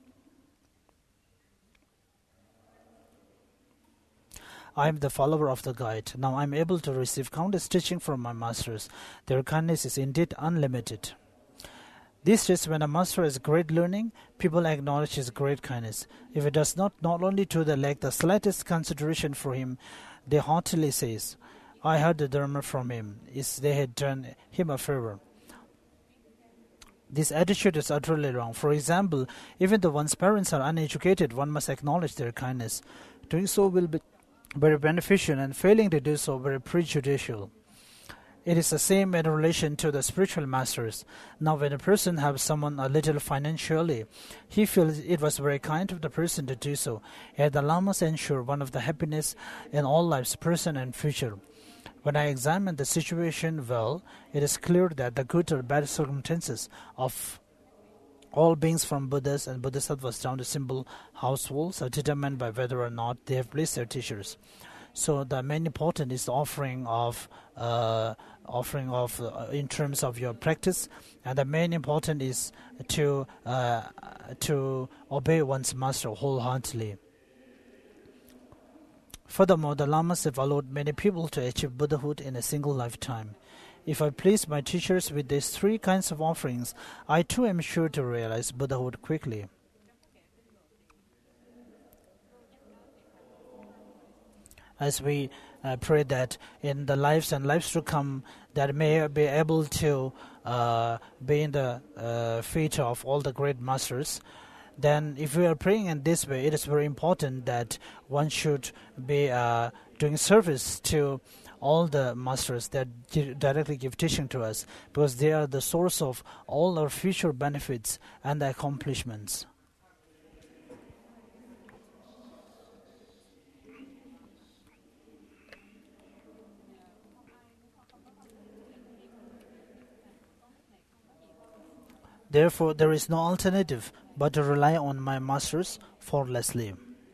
I am the follower of the guide. Now I am able to receive countless teaching from my masters. Their kindness is indeed unlimited. These days, when a master has great learning, people acknowledge his great kindness. If it does not not only to the lack the slightest consideration for him, they heartily says, I heard the Dharma from him, is they had done him a favor. This attitude is utterly wrong. For example, even though one's parents are uneducated, one must acknowledge their kindness. Doing so will be very beneficial, and failing to do so very prejudicial. It is the same in relation to the spiritual masters. Now, when a person has someone a little financially, he feels it was very kind of the person to do so. Yet the lamas ensure one of the happiness in all lives, present and future. When I examine the situation well, it is clear that the good or bad circumstances of all beings from Buddhas and Bodhisattvas down to simple households are determined by whether or not they have pleased their teachers. So the main important is the offering of uh, offering of uh, in terms of your practice, and the main important is to uh, to obey one's master wholeheartedly. Furthermore, the lamas have allowed many people to achieve Buddhahood in a single lifetime. If I please my teachers with these three kinds of offerings, I too am sure to realize Buddhahood quickly. As we uh, pray that in the lives and lives to come, that may be able to uh, be in the uh, feet of all the great masters, then if we are praying in this way, it is very important that one should be uh, doing service to all the masters that directly give teaching to us, because they are the source of all our future benefits and accomplishments. Therefore, there is no alternative but to rely on my masters faultlessly.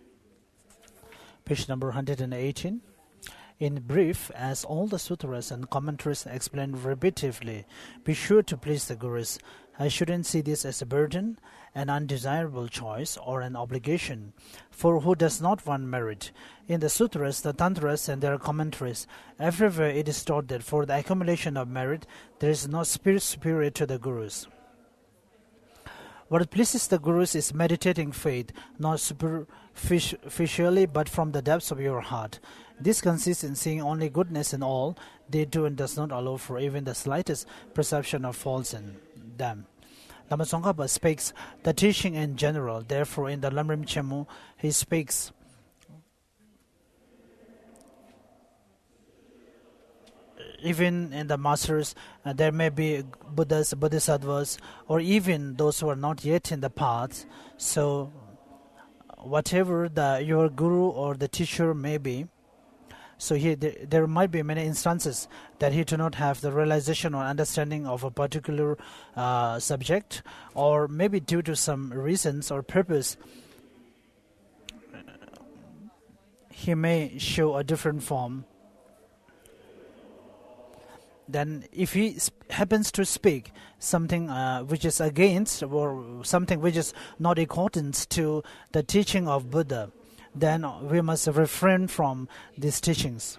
Page number one hundred eighteen. In brief, as all the sutras and commentaries explain repetitively, be sure to please the gurus. I shouldn't see this as a burden, an undesirable choice, or an obligation, for who does not want merit? In the sutras, the tantras, and their commentaries, everywhere it is taught that for the accumulation of merit, there is no spirit superior to the gurus. What pleases the gurus is meditating faith, not superficially, but from the depths of your heart. This consists in seeing only goodness in all they do and does not allow for even the slightest perception of faults in them. Lama Tsongkhapa speaks the teaching in general. Therefore, in the Lamrim Chemu, he speaks even in the masters, uh, there may be Buddhas, Bodhisattvas, or even those who are not yet in the path. So whatever the your guru or the teacher may be, so here there, there might be many instances that he do not have the realization or understanding of a particular uh, subject, or maybe due to some reasons or purpose, he may show a different form. Then if he sp- happens to speak something uh, which is against or something which is not accordant to the teaching of Buddha, then we must refrain from these teachings.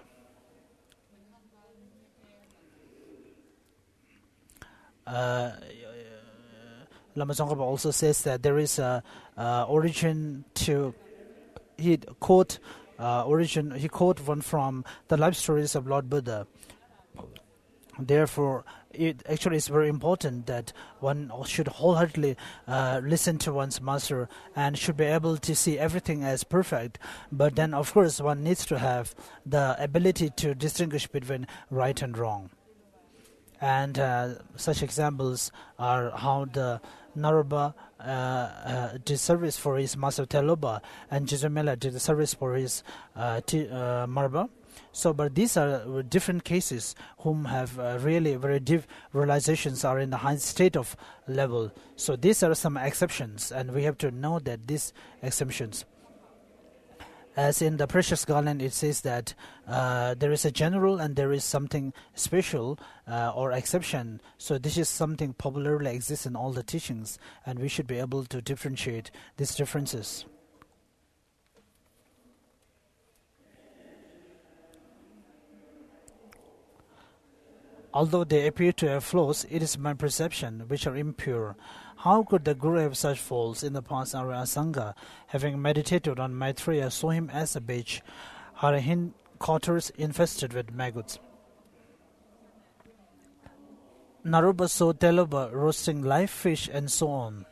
Uh, Lama Tsongkhapa also says that there is a uh, origin to, he quote uh, origin he quote one from the life stories of Lord Buddha. Therefore, it actually is very important that one should wholeheartedly uh, listen to one's master and should be able to see everything as perfect. But then, of course, one needs to have the ability to distinguish between right and wrong. And uh, such examples are how the Naropa uh, uh, did service for his master Teloba, and Jizumela did the service for his uh, t- uh, Marba. So, but these are different cases whom have uh, really very deep realizations are in the high state of level. So these are some exceptions, and we have to know that these exceptions. As in the Precious Garland, it says that uh, there is a general and there is something special uh, or exception. So this is something popularly exists in all the teachings, and we should be able to differentiate these differences. Although they appear to have flaws, it is my perception which are impure. How could the Guru have such faults? In the past, Arya Sangha, having meditated on Maitreya, saw him as a beach, her hind quarters infested with maggots. Naropa saw Teloba roasting live fish and so on.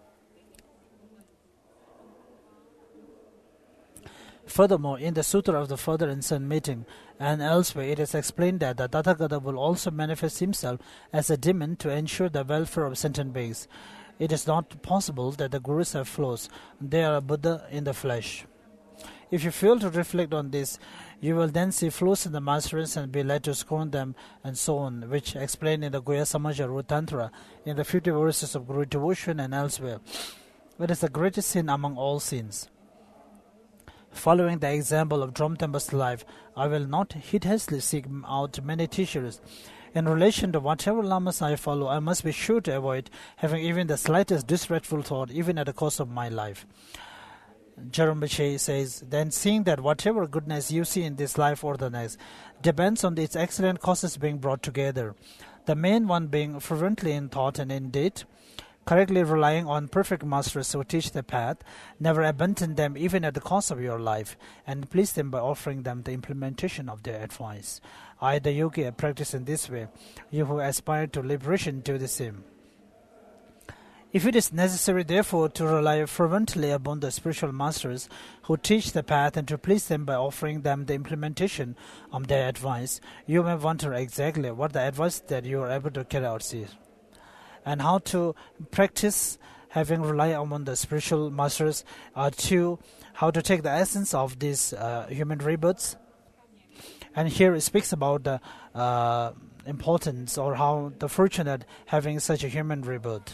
Furthermore, in the Sutra of the Father and Son meeting and elsewhere, it is explained that the Tathagata will also manifest himself as a demon to ensure the welfare of sentient beings. It is not possible that the Gurus have flaws. They are a Buddha in the flesh. If you fail to reflect on this, you will then see flaws in the masters and be led to scorn them and so on, which explained in the Goya Samaja Rutantra, in the fifty verses of Guru Devotion and elsewhere. It is the greatest sin among all sins. Following the example of Dromtemba's life, I will not heedlessly seek out many teachers. In relation to whatever lamas I follow, I must be sure to avoid having even the slightest disrespectful thought, even at the cost of my life. Jerome Bichet says, then seeing that whatever goodness you see in this life or the next depends on its excellent causes being brought together, the main one being fervently in thought and in deed, correctly relying on perfect masters who teach the path, never abandon them even at the cost of your life, and please them by offering them the implementation of their advice. I, the yogi, practice in this way. You who aspire to liberation, do the same. If it is necessary, therefore, to rely fervently upon the spiritual masters who teach the path and to please them by offering them the implementation of their advice, you may wonder exactly what the advice that you are able to carry out is, and how to practice having relied on the spiritual masters, uh, to how to take the essence of these uh, human rebirths. And here it speaks about the uh, importance or how the fortunate having such a human rebirth.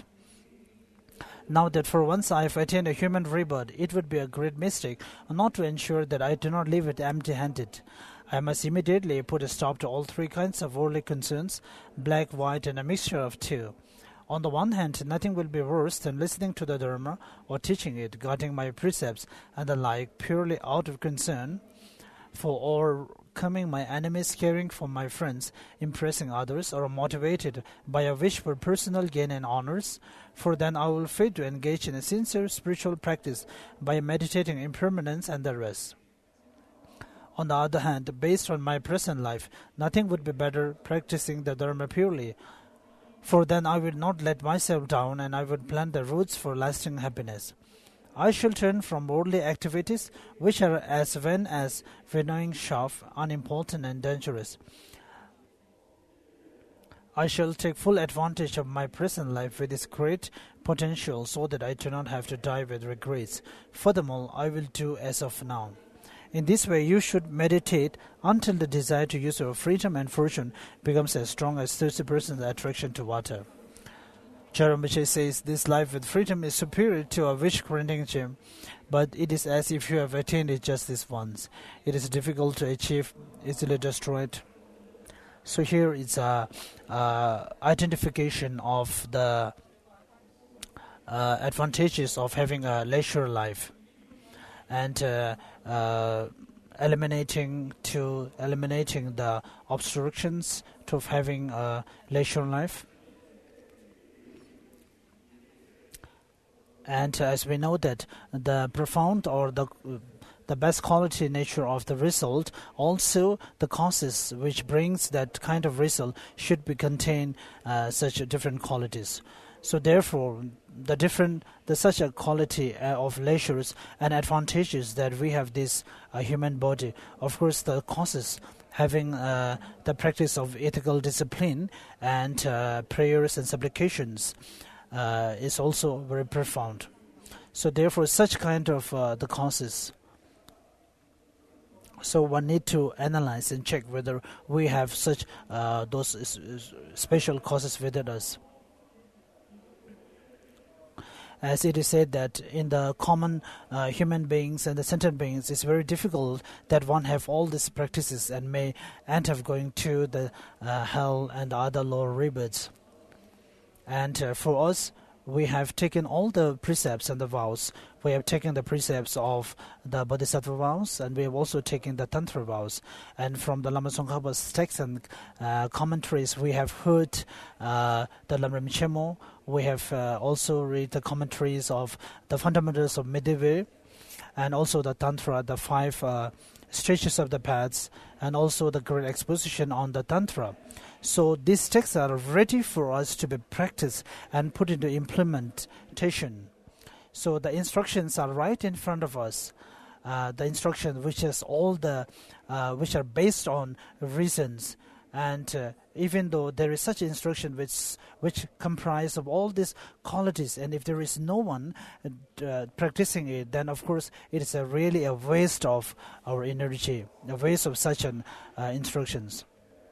Now that for once I have attained a human rebirth, it would be a great mistake not to ensure that I do not leave it empty-handed. I must immediately put a stop to all three kinds of worldly concerns, black, white, and a mixture of two. On the one hand, nothing will be worse than listening to the Dharma or teaching it, guarding my precepts and the like, purely out of concern for overcoming my enemies, caring for my friends, impressing others, or motivated by a wish for personal gain and honors, for then I will fail to engage in a sincere spiritual practice by meditating impermanence and the rest. On the other hand, based on my present life, nothing would be better practicing the Dharma purely, for then I will not let myself down and I would plant the roots for lasting happiness. I shall turn from worldly activities, which are as vain as winnowing chaff, unimportant and dangerous. I shall take full advantage of my present life with its great potential so that I do not have to die with regrets. Furthermore, I will do as of now. In this way, you should meditate until the desire to use your freedom and fortune becomes as strong as thirty percent attraction to water. Charambache says this life with freedom is superior to a wish-granting gem, but it is as if you have attained it just this once. It is difficult to achieve, easily destroyed. So here is a uh, identification of the uh, advantages of having a leisure life, and uh, uh, eliminating to eliminating the obstructions to having a leisure life. And as we know that the profound or the the best quality nature of the result, also the causes which brings that kind of result should be contain uh, such different qualities. So therefore, the different the such a quality uh, of leisures and advantages that we have this uh, human body. Of course, the causes having uh, the practice of ethical discipline and uh, prayers and supplications uh, is also very profound. So therefore, such kind of uh, the causes. So one need to analyze and check whether we have such uh, those s- s- special causes within us. As it is said that in the common uh, human beings and the sentient beings, it's very difficult that one have all these practices and may end up going to the uh, hell and other lower rebirths. And uh, for us, we have taken all the precepts and the vows. We have taken the precepts of the Bodhisattva vows, and we have also taken the Tantra vows. And from the Lama Tsongkhapa's texts and uh, commentaries, we have heard uh, the Lamrim Chemo. We have uh, also read the commentaries of the fundamentals of Medivir, and also the Tantra, the five uh, stages of the paths, and also the great exposition on the Tantra. So these texts are ready for us to be practiced and put into implementation. So the instructions are right in front of us. Uh, the instruction which is all the, uh, which are based on reasons. And uh, even though there is such instruction which which comprise of all these qualities, and if there is no one uh, practicing it, then of course it is a really a waste of our energy, a waste of such an uh, instructions.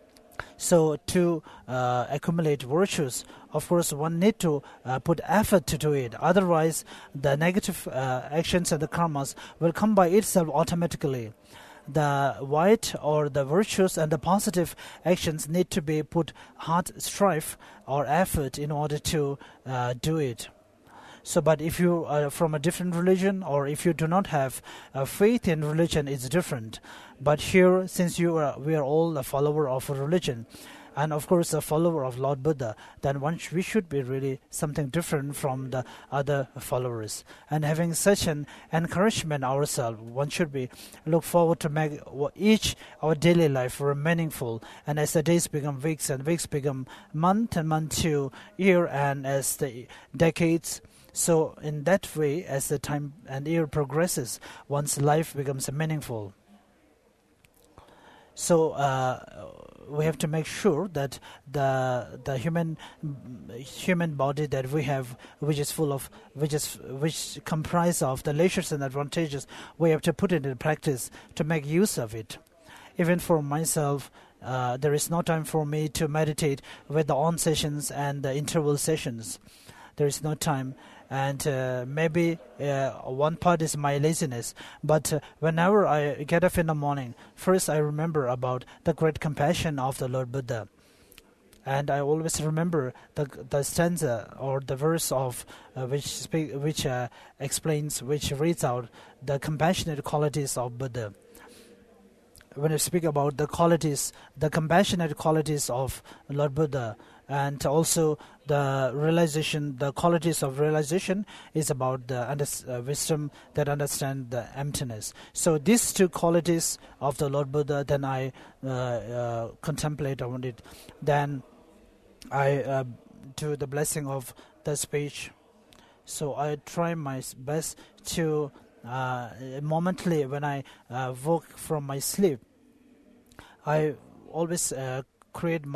So to uh, accumulate virtues, of course, one need to uh, put effort to do it. Otherwise, the negative uh, actions and the karmas will come by itself automatically. The white or the virtues and the positive actions need to be put hard strife or effort in order to uh, do it. So, but if you are from a different religion, or if you do not have uh, faith in religion, it's different. But here, since you are, we are all a follower of a religion, and of course a follower of Lord Buddha, then one sh- we should be really something different from the other followers. And having such an encouragement ourselves, one should be look forward to make each our daily life very meaningful. And as the days become weeks, and weeks become month, and month to year, and as the decades. So in that way, as the time and year progresses, one's life becomes meaningful. So uh, we have to make sure that the the human human body that we have, which is full of, which is which comprise of the leisures and advantages, we have to put it in practice to make use of it. Even for myself, uh, there is no time for me to meditate with the on sessions and the interval sessions. There is no time. And uh, maybe uh, one part is my laziness. But uh, whenever I get up in the morning, first I remember about the great compassion of the Lord Buddha. And I always remember the the stanza or the verse of uh, which speak, which uh, explains, which reads out the compassionate qualities of Buddha. When I speak about the qualities, the compassionate qualities of Lord Buddha, and also the realization, the qualities of realization is about the under, uh, wisdom that understand the emptiness. So these two qualities of the Lord Buddha, then I uh, uh, contemplate on it. Then I uh, do the blessing of the speech. So I try my best to uh, momently when I uh, woke from my sleep, I always uh, create my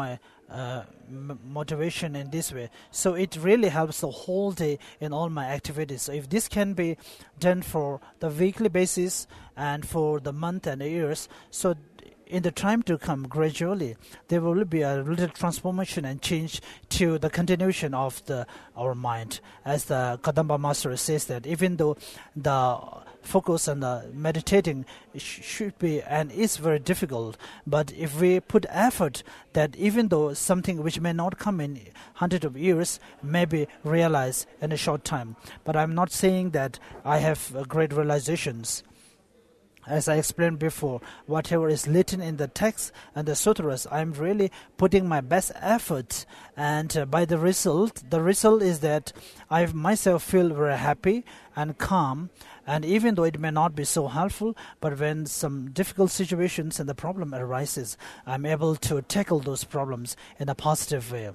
uh, m- motivation in this way. So it really helps the whole day in all my activities. So if this can be done for the weekly basis and for the month and years, so in the time to come, gradually, there will be a little transformation and change to the continuation of the our mind. As the Kadamba Master says that even though the focus on the meditating sh- should be and is very difficult, but if we put effort, that even though something which may not come in hundreds of years may be realized in a short time. But I'm not saying that I have uh, great realizations. As I explained before, whatever is written in the text and the sutras, I'm really putting my best effort, and uh, by the result, the result is that I myself feel very happy and calm, and even though it may not be so helpful, but when some difficult situations and the problem arises, I'm able to tackle those problems in a positive way.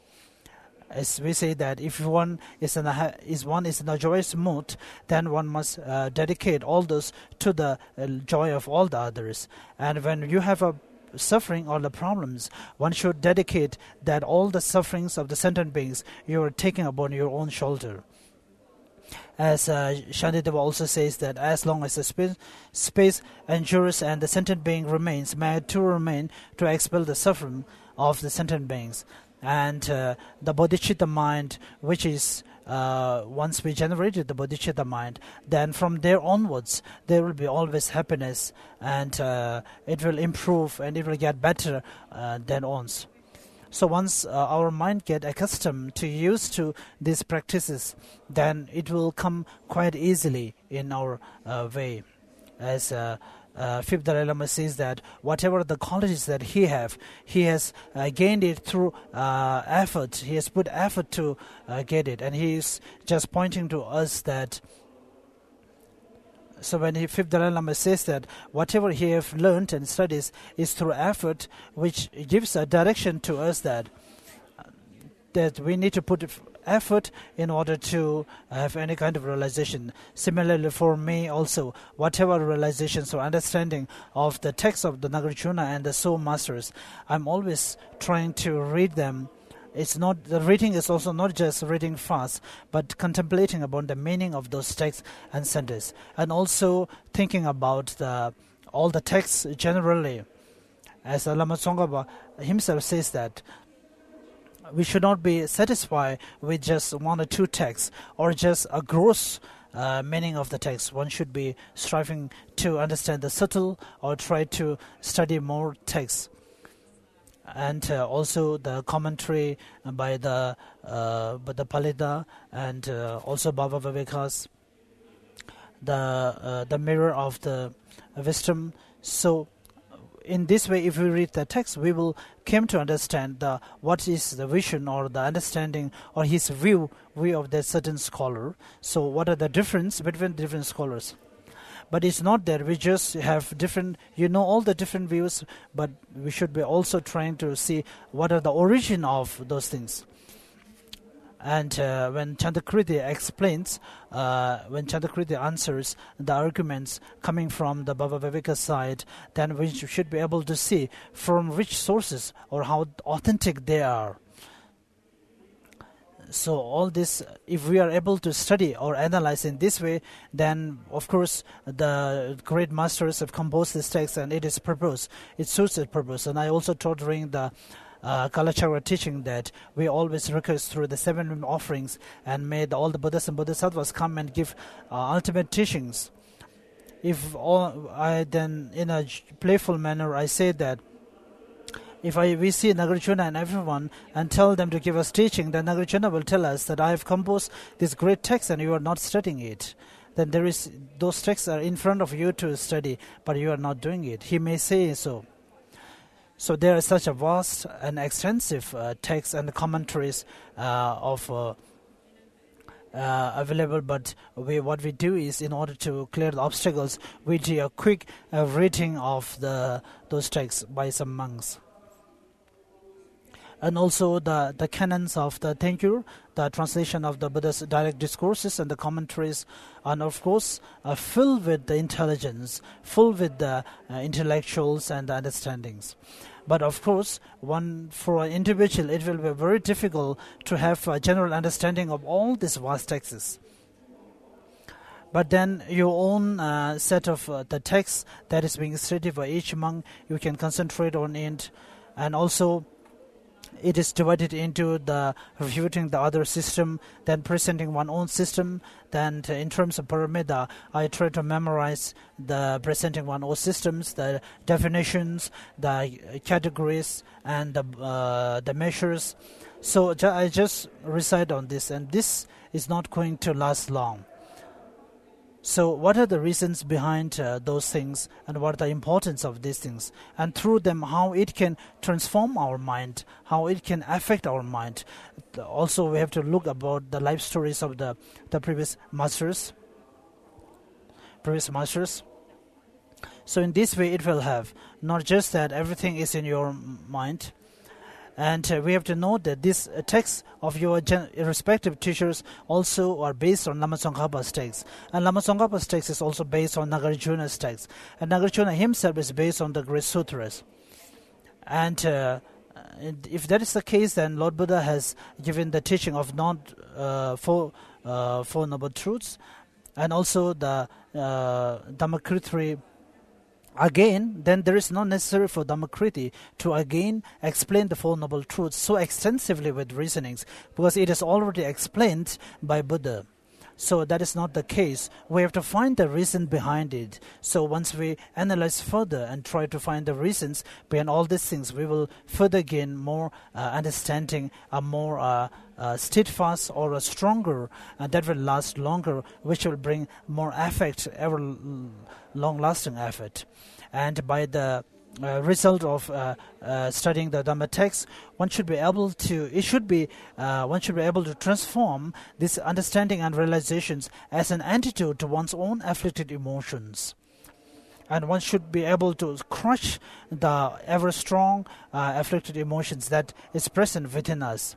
As we say that if one is in a is one is in a joyous mood, then one must uh, dedicate all those to the uh, joy of all the others. And when you have a suffering or the problems, one should dedicate that all the sufferings of the sentient beings you are taking upon your own shoulder. As uh, Shantideva also says that as long as the space, space endures and the sentient being remains, may it too remain to expel the suffering of the sentient beings. And uh, the bodhicitta mind, which is uh, once we generated the bodhicitta mind, then from there onwards there will be always happiness, and uh, it will improve and it will get better uh, than once. So once uh, our mind get accustomed to used to these practices, then it will come quite easily in our uh, way. As uh, Uh, Fifth Dalai Lama says that whatever the qualities that he have, he has uh, gained it through uh, effort. He has put effort to uh, get it, and he is just pointing to us that. So when he, Fifth Dalai Lama says that whatever he have learned and studies is through effort, which gives a direction to us that that we need to put effort in order to have any kind of realization. Similarly for me also, whatever realizations or understanding of the text of the Nagarjuna and the Soul Masters, I'm always trying to read them. It's not the reading is also not just reading fast, but contemplating upon the meaning of those texts and sentences, and also thinking about the all the texts generally. As Lama Tsongkhapa himself says that we should not be satisfied with just one or two texts or just a gross uh, meaning of the text. One should be striving to understand the subtle or try to study more texts. And uh, also the commentary by the uh, by the Palita and uh, also Baba Viveka's the uh, the mirror of the wisdom. So in this way, if we read the text, we will come to understand the what is the vision or the understanding or his view view of that certain scholar. So what are the difference between different scholars? But it's not that we just have different, you know, all the different views, but we should be also trying to see what are the origin of those things. And uh, when Chandakriti explains, uh, when Chandakriti answers the arguments coming from the Baba Viveka side, then we should be able to see from which sources or how authentic they are. So all this, if we are able to study or analyze in this way, then of course the great masters have composed this text and it is purpose. It suits its purpose. And I also taught during the uh, Kalachakra teaching that we always request through the seven offerings and made all the Buddhas and Bodhisattvas come and give uh, ultimate teachings. If all, I then in a playful manner I say that if I, we see Nagarjuna and everyone and tell them to give us teaching, then Nagarjuna will tell us that I have composed this great text and you are not studying it. Then there is those texts are in front of you to study, but you are not doing it. He may say so. So there is such a vast and extensive uh, text and commentaries uh, of uh, uh, available, but we, what we do is in order to clear the obstacles, we do a quick uh, reading of the those texts by some monks. and also the, the canons of the Tengkyur, the translation of the Buddha's direct discourses and the commentaries, and of course uh, filled with the intelligence, full with the uh, intellectuals and the understandings. But of course, one for an individual, it will be very difficult to have a general understanding of all these vast texts. But then your own uh, set of uh, the texts that is being studied by each monk, you can concentrate on it, and also it is divided into the refuting the other system, then presenting one own system. Then in terms of Paramita, I try to memorize the presenting one own systems, the definitions, the categories, and the, uh, the measures. So ju- I just recite on this, and this is not going to last long. So what are the reasons behind uh, those things, and what are the importance of these things, and through them how it can transform our mind, how it can affect our mind. Also we have to look about the life stories of the, the previous masters, previous masters. So in this way it will have not just that everything is in your mind. And uh, we have to note that these uh, texts of your gen- respective teachers also are based on Lama Tsongkhapa's text. And Lama Tsongkhapa's text is also based on Nagarjuna's text. And Nagarjuna himself is based on the great sutras. And uh, if that is the case, then Lord Buddha has given the teaching of not uh, four, uh, four noble truths, and also the uh, Dhammakriti. Again, then there is no necessary for Dhammakriti to again explain the Four Noble Truths so extensively with reasonings, because it is already explained by Buddha. So that is not the case. We have to find the reason behind it. So once we analyze further and try to find the reasons behind all these things, we will further gain more uh, understanding, a more uh, uh, steadfast or a stronger, and that will last longer, which will bring more effect, ever long-lasting effort. And by the uh, result of uh, uh, studying the Dhamma text, one should be able to, it should be, uh, one should be able to transform this understanding and realizations as an antidote to one's own afflicted emotions. And one should be able to crush the ever-strong uh, afflicted emotions that is present within us.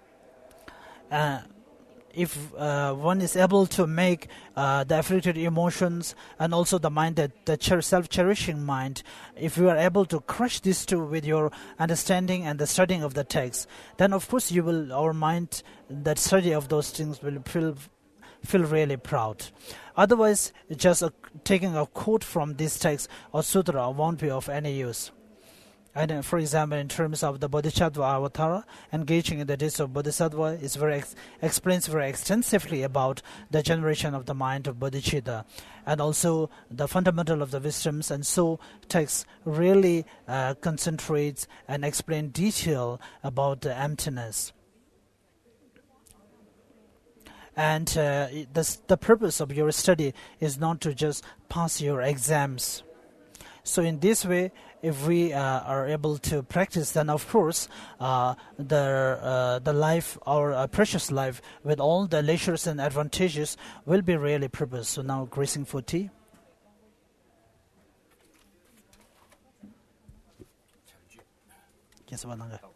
Uh, If uh, one is able to make uh, the afflicted emotions and also the mind, that the cher- self-cherishing mind, if you are able to crush these two with your understanding and the studying of the text, then of course you will, our mind, that study of those things will feel feel really proud. Otherwise, just a, taking a quote from this text or sutra won't be of any use. And uh, for example, in terms of the Bodhisattva Avatara, engaging in the deeds of Bodhisattva is very ex- explains very extensively about the generation of the mind of Bodhicitta, and also the fundamental of the wisdoms. And so, text really uh, concentrates and explain detail about the emptiness. And uh, the the purpose of your study is not to just pass your exams. So in this way, if we uh, are able to practice, then of course uh, the uh, the life, our uh, precious life, with all the leisures and advantages, will be really purpose. So now, gracing for tea. Yes, one longer.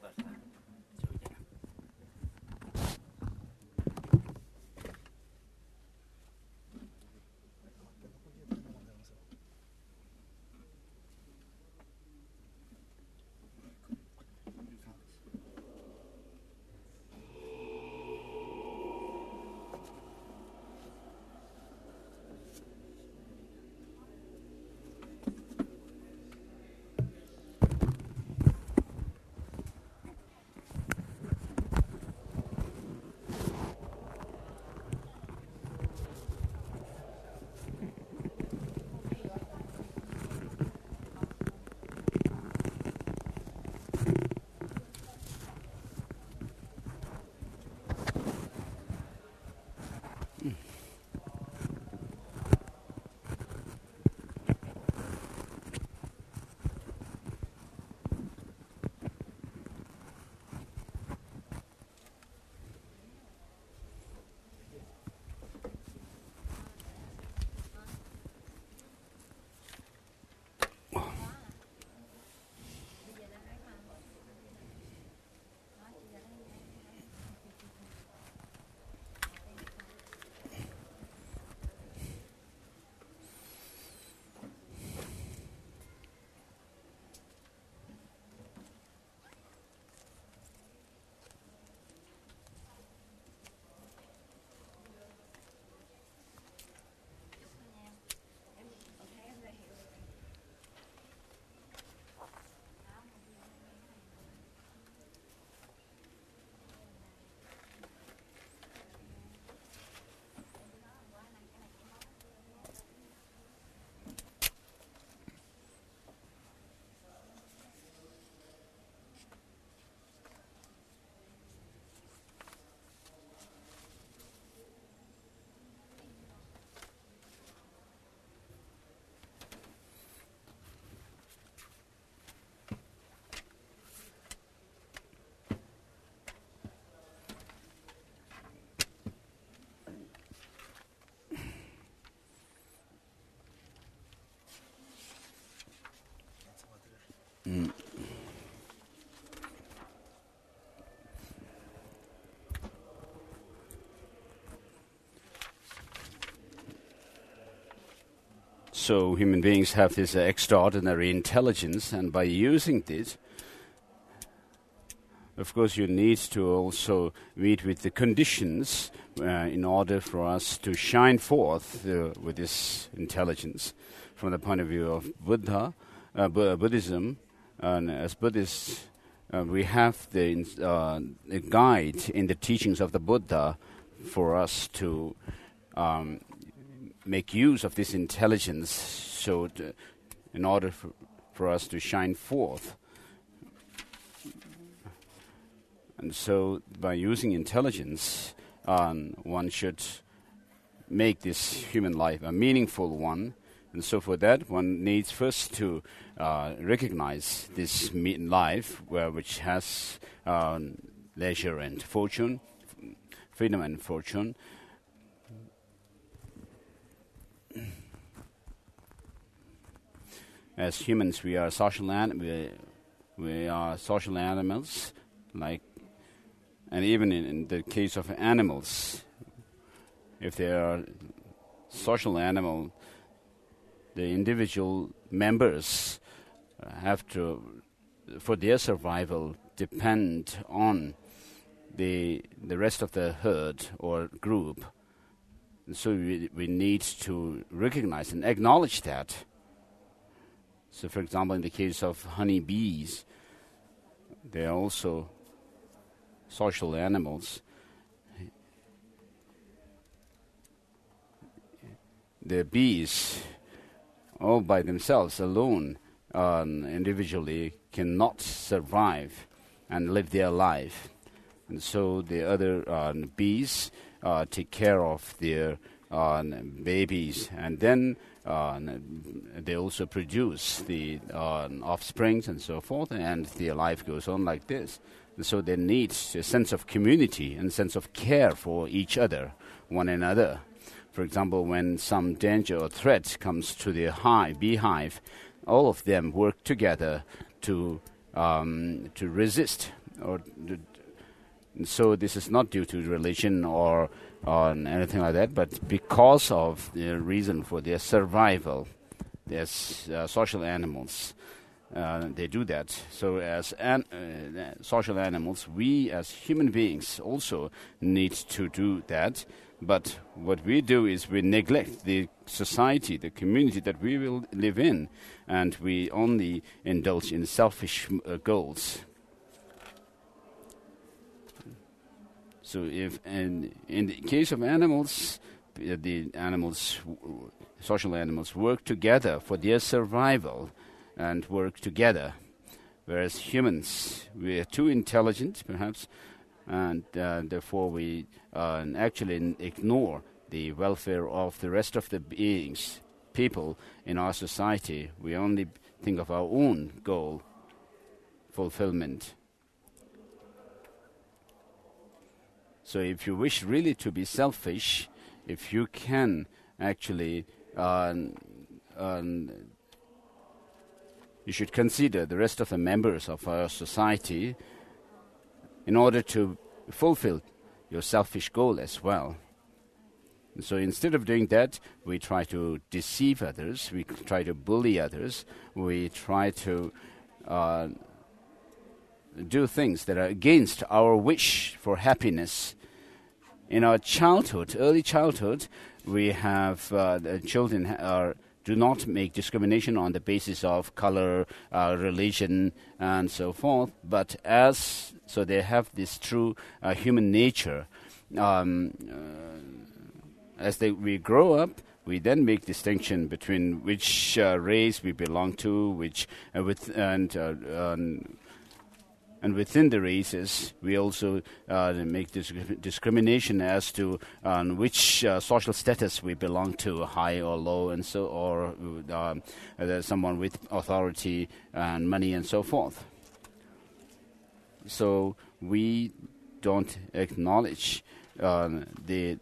Mm. So human beings have this uh, extraordinary intelligence, and by using this, of course, you need to also meet with the conditions uh, in order for us to shine forth uh, with this intelligence. From the point of view of Buddha, uh, Bu- Buddhism, and as Buddhists, uh, we have the uh, a guide in the teachings of the Buddha for us to um, make use of this intelligence, so to, in order for, for us to shine forth. And so, by using intelligence, um, one should make this human life a meaningful one. And so, for that, one needs first to uh, recognize this me- life, where, which has uh, leisure and fortune, f- freedom and fortune. As humans, we are social an- we, we are social animals, like, and even in, in the case of animals, if they are social animal, the individual members have to, for their survival, depend on the the rest of the herd or group. And so we, we need to recognize and acknowledge that. So, for example, in the case of honeybees, they are also social animals. The bees, all by themselves, alone, um, individually, cannot survive and live their life. And so the other uh, bees uh, take care of their uh, babies, and then uh, they also produce the uh, offsprings and so forth, and their life goes on like this. And so they need a sense of community and sense of care for each other, one another. For example, when some danger or threat comes to the hive, beehive, all of them work together to um, to resist. Or to, so this is not due to religion or or anything like that, but because of the reason for their survival. They're uh, social animals. Uh, they do that. So as an, uh, social animals, we as human beings also need to do that. But what we do is we neglect the society, the community that we will live in, and we only indulge in selfish uh, goals. So if in, in the case of animals, uh, the animals, w- social animals, work together for their survival and work together, whereas humans, we are too intelligent, perhaps, and uh, therefore we uh, actually n- ignore the welfare of the rest of the beings, people in our society. We only think of our own goal, fulfillment. So if you wish really to be selfish, if you can actually, uh, um, you should consider the rest of the members of our society in order to fulfill your selfish goal as well. And so instead of doing that, we try to deceive others, we try to bully others, we try to uh, do things that are against our wish for happiness. In our childhood, early childhood, we have uh, the children are do not make discrimination on the basis of color, uh, religion, and so forth. But as so, they have this true uh, human nature. Um, uh, as they we grow up, we then make distinction between which uh, race we belong to, which uh, with and. Uh, um, And within the races, we also uh, make this discrimination as to um, which uh, social status we belong to, high or low, and so, or um, uh, someone with authority and money and so forth. So we don't acknowledge uh, the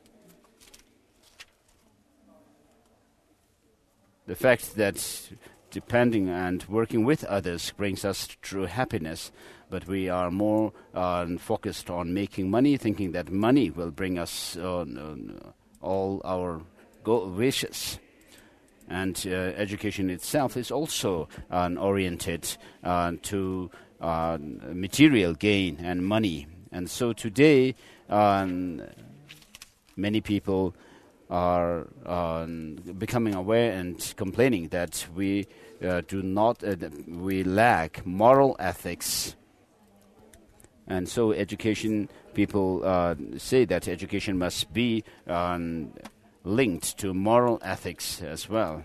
the fact that depending and working with others brings us true happiness. But we are more uh, focused on making money, thinking that money will bring us uh, uh, all our go- wishes. And uh, education itself is also uh, oriented uh, to uh, material gain and money. And so today, um, many people are uh, becoming aware and complaining that we uh, do not, uh, we lack moral ethics. And so education, people uh, say that education must be um, linked to moral ethics as well.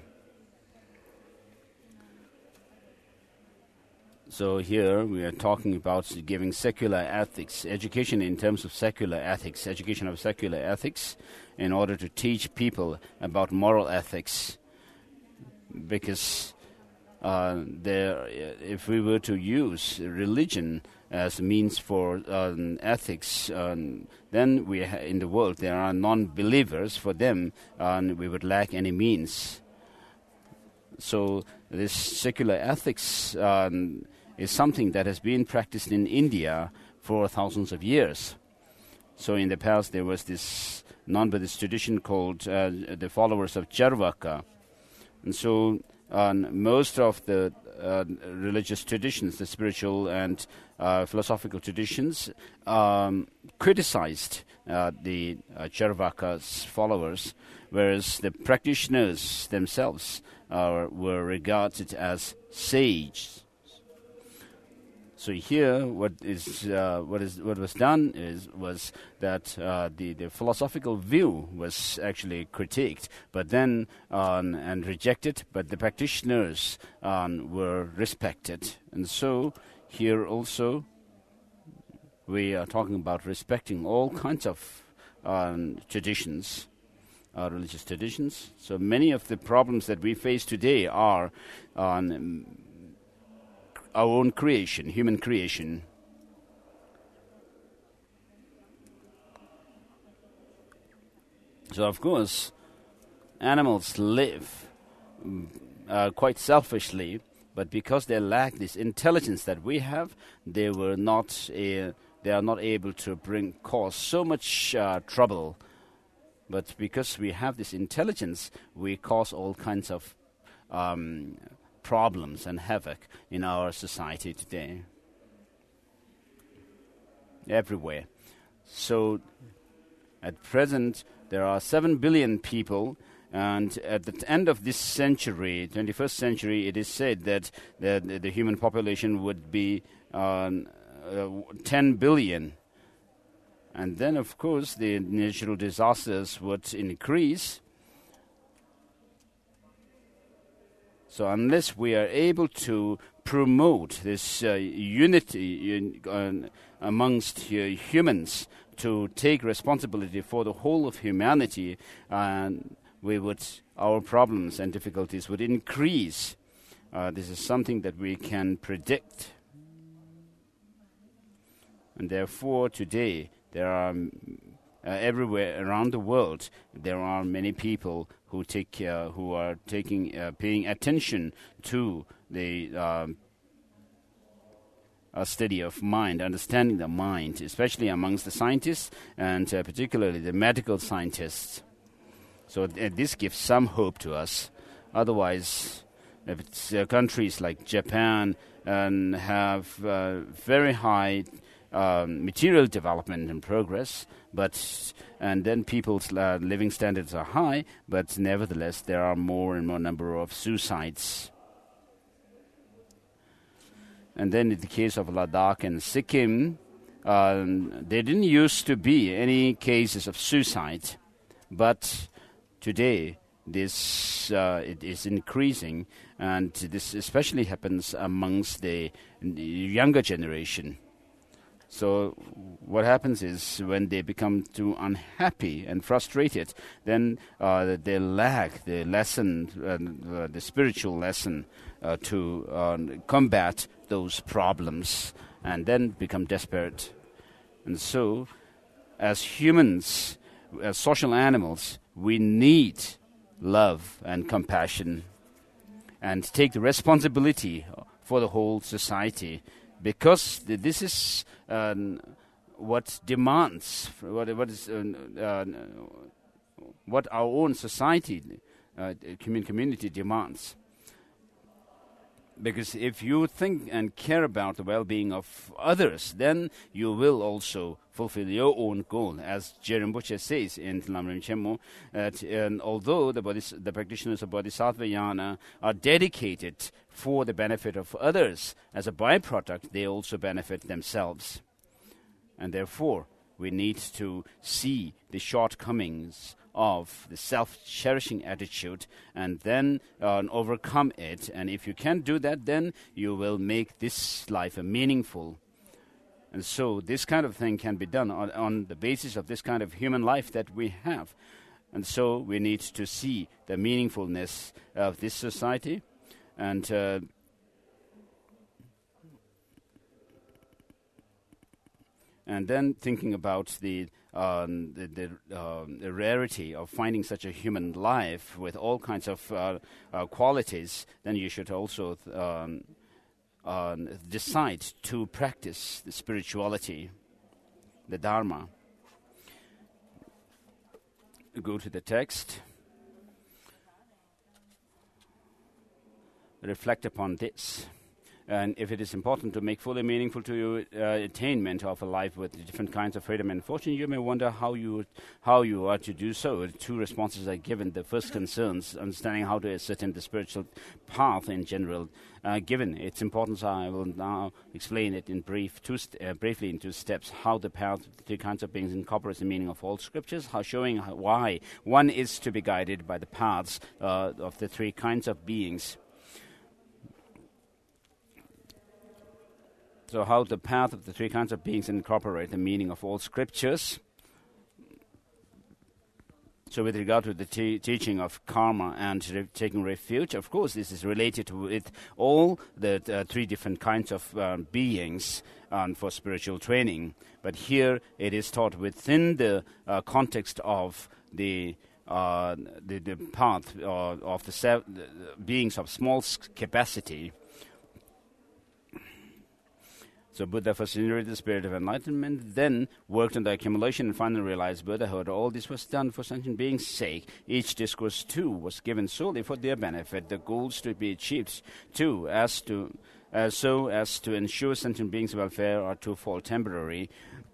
So here we are talking about giving secular ethics, education in terms of secular ethics, education of secular ethics, in order to teach people about moral ethics. Because uh, there, if we were to use religion as a means for um, ethics, um, then we ha- in the world there are non-believers. For them, um, we would lack any means. So this secular ethics um, is something that has been practiced in India for thousands of years. So in the past there was this non-Buddhist tradition called uh, the followers of Charvaka. And so um, most of the uh, religious traditions, the spiritual and uh, philosophical traditions, um, criticized uh, the uh, Charvaka's followers, whereas the practitioners themselves uh, were regarded as sages. So here, what is uh, what is what was done is was that uh, the the philosophical view was actually critiqued, but then um, and rejected. But the practitioners um, were respected, and so here also we are talking about respecting all kinds of um, traditions, uh, religious traditions. So many of the problems that we face today are on. Um, our own creation, human creation. So, of course, animals live uh, quite selfishly, but because they lack this intelligence that we have, they were not uh, they are not able to bring cause so much uh, trouble. But because we have this intelligence, we cause all kinds of um, problems and havoc in our society today, everywhere. So at present there are seven billion people, and at the end of this century, twenty-first century, it is said that the, the, the human population would be uh, uh, ten billion. And then of course the natural disasters would increase. So unless we are able to promote this uh, unity in, uh, amongst uh, humans to take responsibility for the whole of humanity, uh, we would our problems and difficulties would increase. Uh, this is something that we can predict. And therefore today there are Uh, everywhere around the world, there are many people who take, uh, who are taking, uh, paying attention to the um, uh, study of mind, understanding the mind, especially amongst the scientists and uh, particularly the medical scientists. So th- this gives some hope to us. Otherwise, if it's uh, countries like Japan and have uh, very high Um, material development and progress, but and then people's uh, living standards are high, but nevertheless there are more and more number of suicides. And then in the case of Ladakh and Sikkim, um, there didn't used to be any cases of suicide, but today this uh, it is increasing, and this especially happens amongst the, the younger generation. So what happens is when they become too unhappy and frustrated, then uh, they lack the lesson, uh, the spiritual lesson uh, to uh, combat those problems, and then become desperate. And so, as humans, as social animals, we need love and compassion. and take the responsibility for the whole society, because th- this is um, what demands, what, what is uh, uh, what our own society, uh, commun- community demands. Because if you think and care about the well-being of others, then you will also fulfill your own goal. As Jerome Bucher says in Lamrim Chenmo, that and although the, bodhis- the practitioners of Bodhisattva Jnana are dedicated for the benefit of others, as a byproduct, they also benefit themselves. And therefore, we need to see the shortcomings of the self-cherishing attitude and then uh, overcome it. And if you can do that, then you will make this life a meaningful. And so this kind of thing can be done on, on the basis of this kind of human life that we have. And so we need to see the meaningfulness of this society. And uh, and then thinking about the Um, the, the, uh, the rarity of finding such a human life with all kinds of uh, uh, qualities, then you should also th- um, uh, decide to practice the spirituality, the Dharma. Go to the text. Reflect upon this. And if it is important to make fully meaningful to you uh, attainment of a life with different kinds of freedom and fortune, you may wonder how you how you are to do so. Two responses are given. The first concerns understanding how to ascertain the spiritual path in general. Uh, given its importance, I will now explain it in brief, two st- uh, briefly in two steps. How the path of the three kinds of beings incorporates the meaning of all scriptures. How showing how, why one is to be guided by the paths uh, of the three kinds of beings. So how the path of the three kinds of beings incorporate the meaning of all scriptures. So with regard to the te- teaching of karma and re- taking refuge, of course this is related with all the uh, three different kinds of uh, beings um, for spiritual training. But here it is taught within the uh, context of the uh, the, the path uh, of the, se- the beings of small s- capacity. So Buddha first generated the spirit of enlightenment, then worked on the accumulation and finally realized Buddhahood. All this was done for sentient beings' sake. Each discourse, too, was given solely for their benefit. The goals to be achieved, too, as to uh, so as to ensure sentient beings' welfare are twofold: temporary,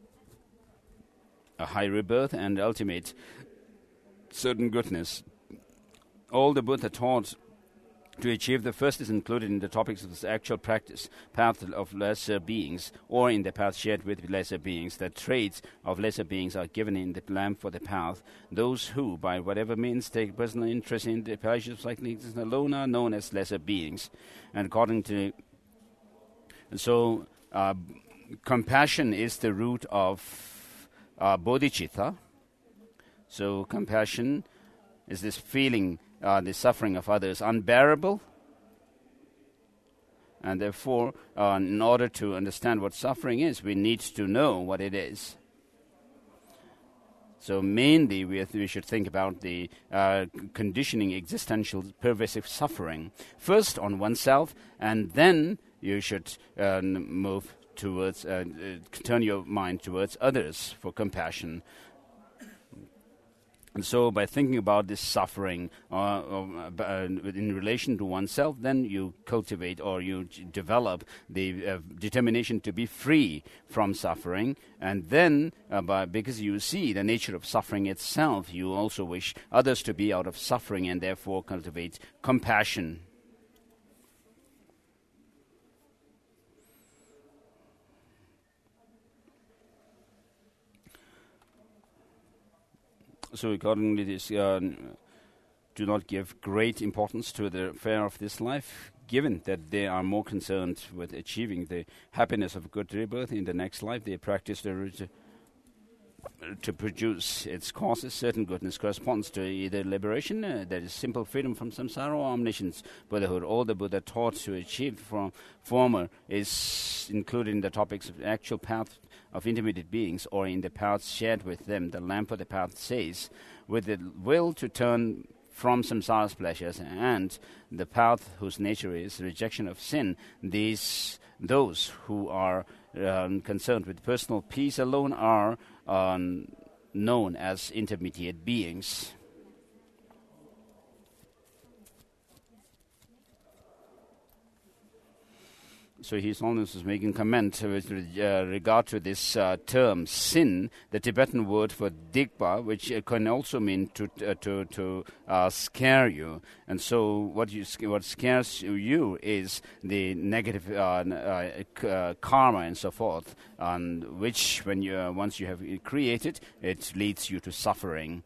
a high rebirth, and ultimate, certain goodness. All the Buddha taught to achieve the first is included in the topics of this actual practice, path of lesser beings, or in the path shared with lesser beings. The traits of lesser beings are given in the lamp for the path. Those who, by whatever means, take personal interest in the pleasures of cycling existence alone are known as lesser beings. And according to... And so, uh, compassion is the root of uh, bodhicitta. So, compassion is this feeling Uh, the suffering of others unbearable, and therefore uh, in order to understand what suffering is, we need to know what it is. So mainly we, th- we should think about the uh, conditioning existential pervasive suffering first on oneself, and then you should uh, move towards uh, uh, turn your mind towards others for compassion. And so by thinking about this suffering uh, uh, in relation to oneself, then you cultivate or you g- develop the uh, determination to be free from suffering. And then, uh, by, because you see the nature of suffering itself, you also wish others to be out of suffering and therefore cultivate compassion. So accordingly, this, uh, do not give great importance to the affair of this life, given that they are more concerned with achieving the happiness of a good rebirth in the next life. They practice the root to produce its causes. Certain goodness corresponds to either liberation, uh, that is simple freedom from samsara, or omniscience, Buddhahood. All the Buddha taught to achieve from former is included in the topics of the actual path of intermediate beings, or in the paths shared with them. The lamp of the path says, with the will to turn from samsara's pleasures, and the path whose nature is rejection of sin, these those who are um, concerned with personal peace alone are um, known as intermediate beings. So he's almost making comment with uh, regard to this uh, term sin, the Tibetan word for digpa, which uh, can also mean to uh, to to uh, scare you. And so what you what scares you is the negative uh, uh, uh, karma and so forth, and which when you uh, once you have created, it leads you to suffering.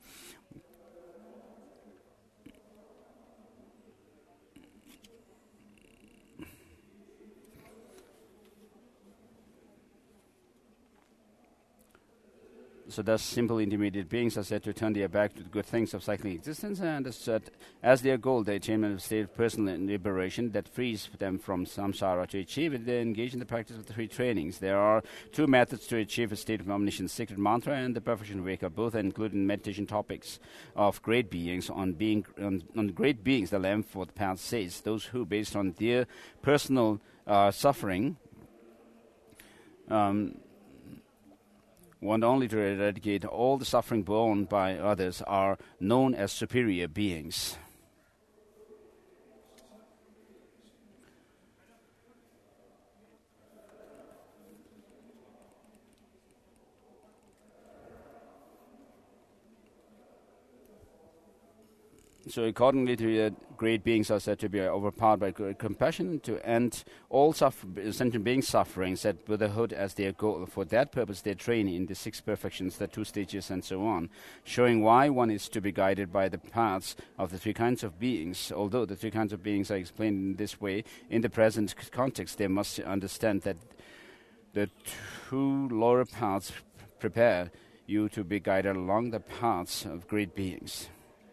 So thus simple intermediate beings are said to turn their back to the good things of cycling existence, and as, uh, as their goal the attainment of a state of personal liberation that frees them from samsara. To achieve it, they engage in the practice of the three trainings. There are two methods to achieve a state of omniscience: sacred mantra and the perfection viveka. Both are included in meditation topics of great beings. On being on, on great beings, the Lamb for the Path says, those who, based on their personal uh, suffering, um, want only to eradicate all the suffering borne by others, are known as superior beings. So accordingly, to uh, great beings are said to be overpowered by great compassion to end all suffer- sentient beings' suffering, set Buddhahood as their goal. For that purpose, they train in the six perfections, the two stages, and so on, showing why one is to be guided by the paths of the three kinds of beings. Although the three kinds of beings are explained in this way, in the present c- context, they must understand that the two lower paths prepare you to be guided along the paths of great beings.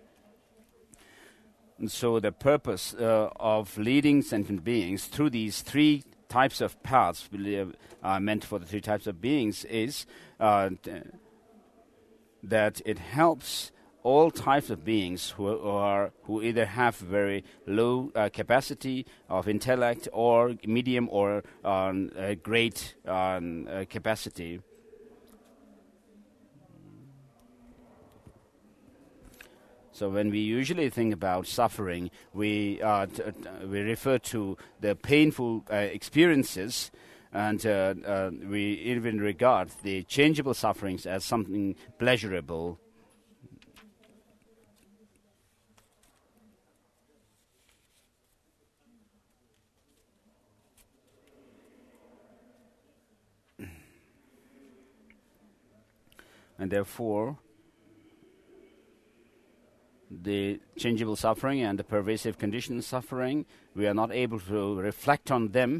And so the purpose uh, of leading sentient beings through these three types of paths uh, meant for the three types of beings is uh, t- that it helps all types of beings who are who either have very low uh, capacity of intellect or medium or um, uh, great um, uh, capacity. So when we usually think about suffering, we uh, t- t- we refer to the painful uh, experiences, and uh, uh, we even regard the changeable sufferings as something pleasurable. And therefore, the changeable suffering and the pervasive conditioned suffering, we are not able to reflect on them.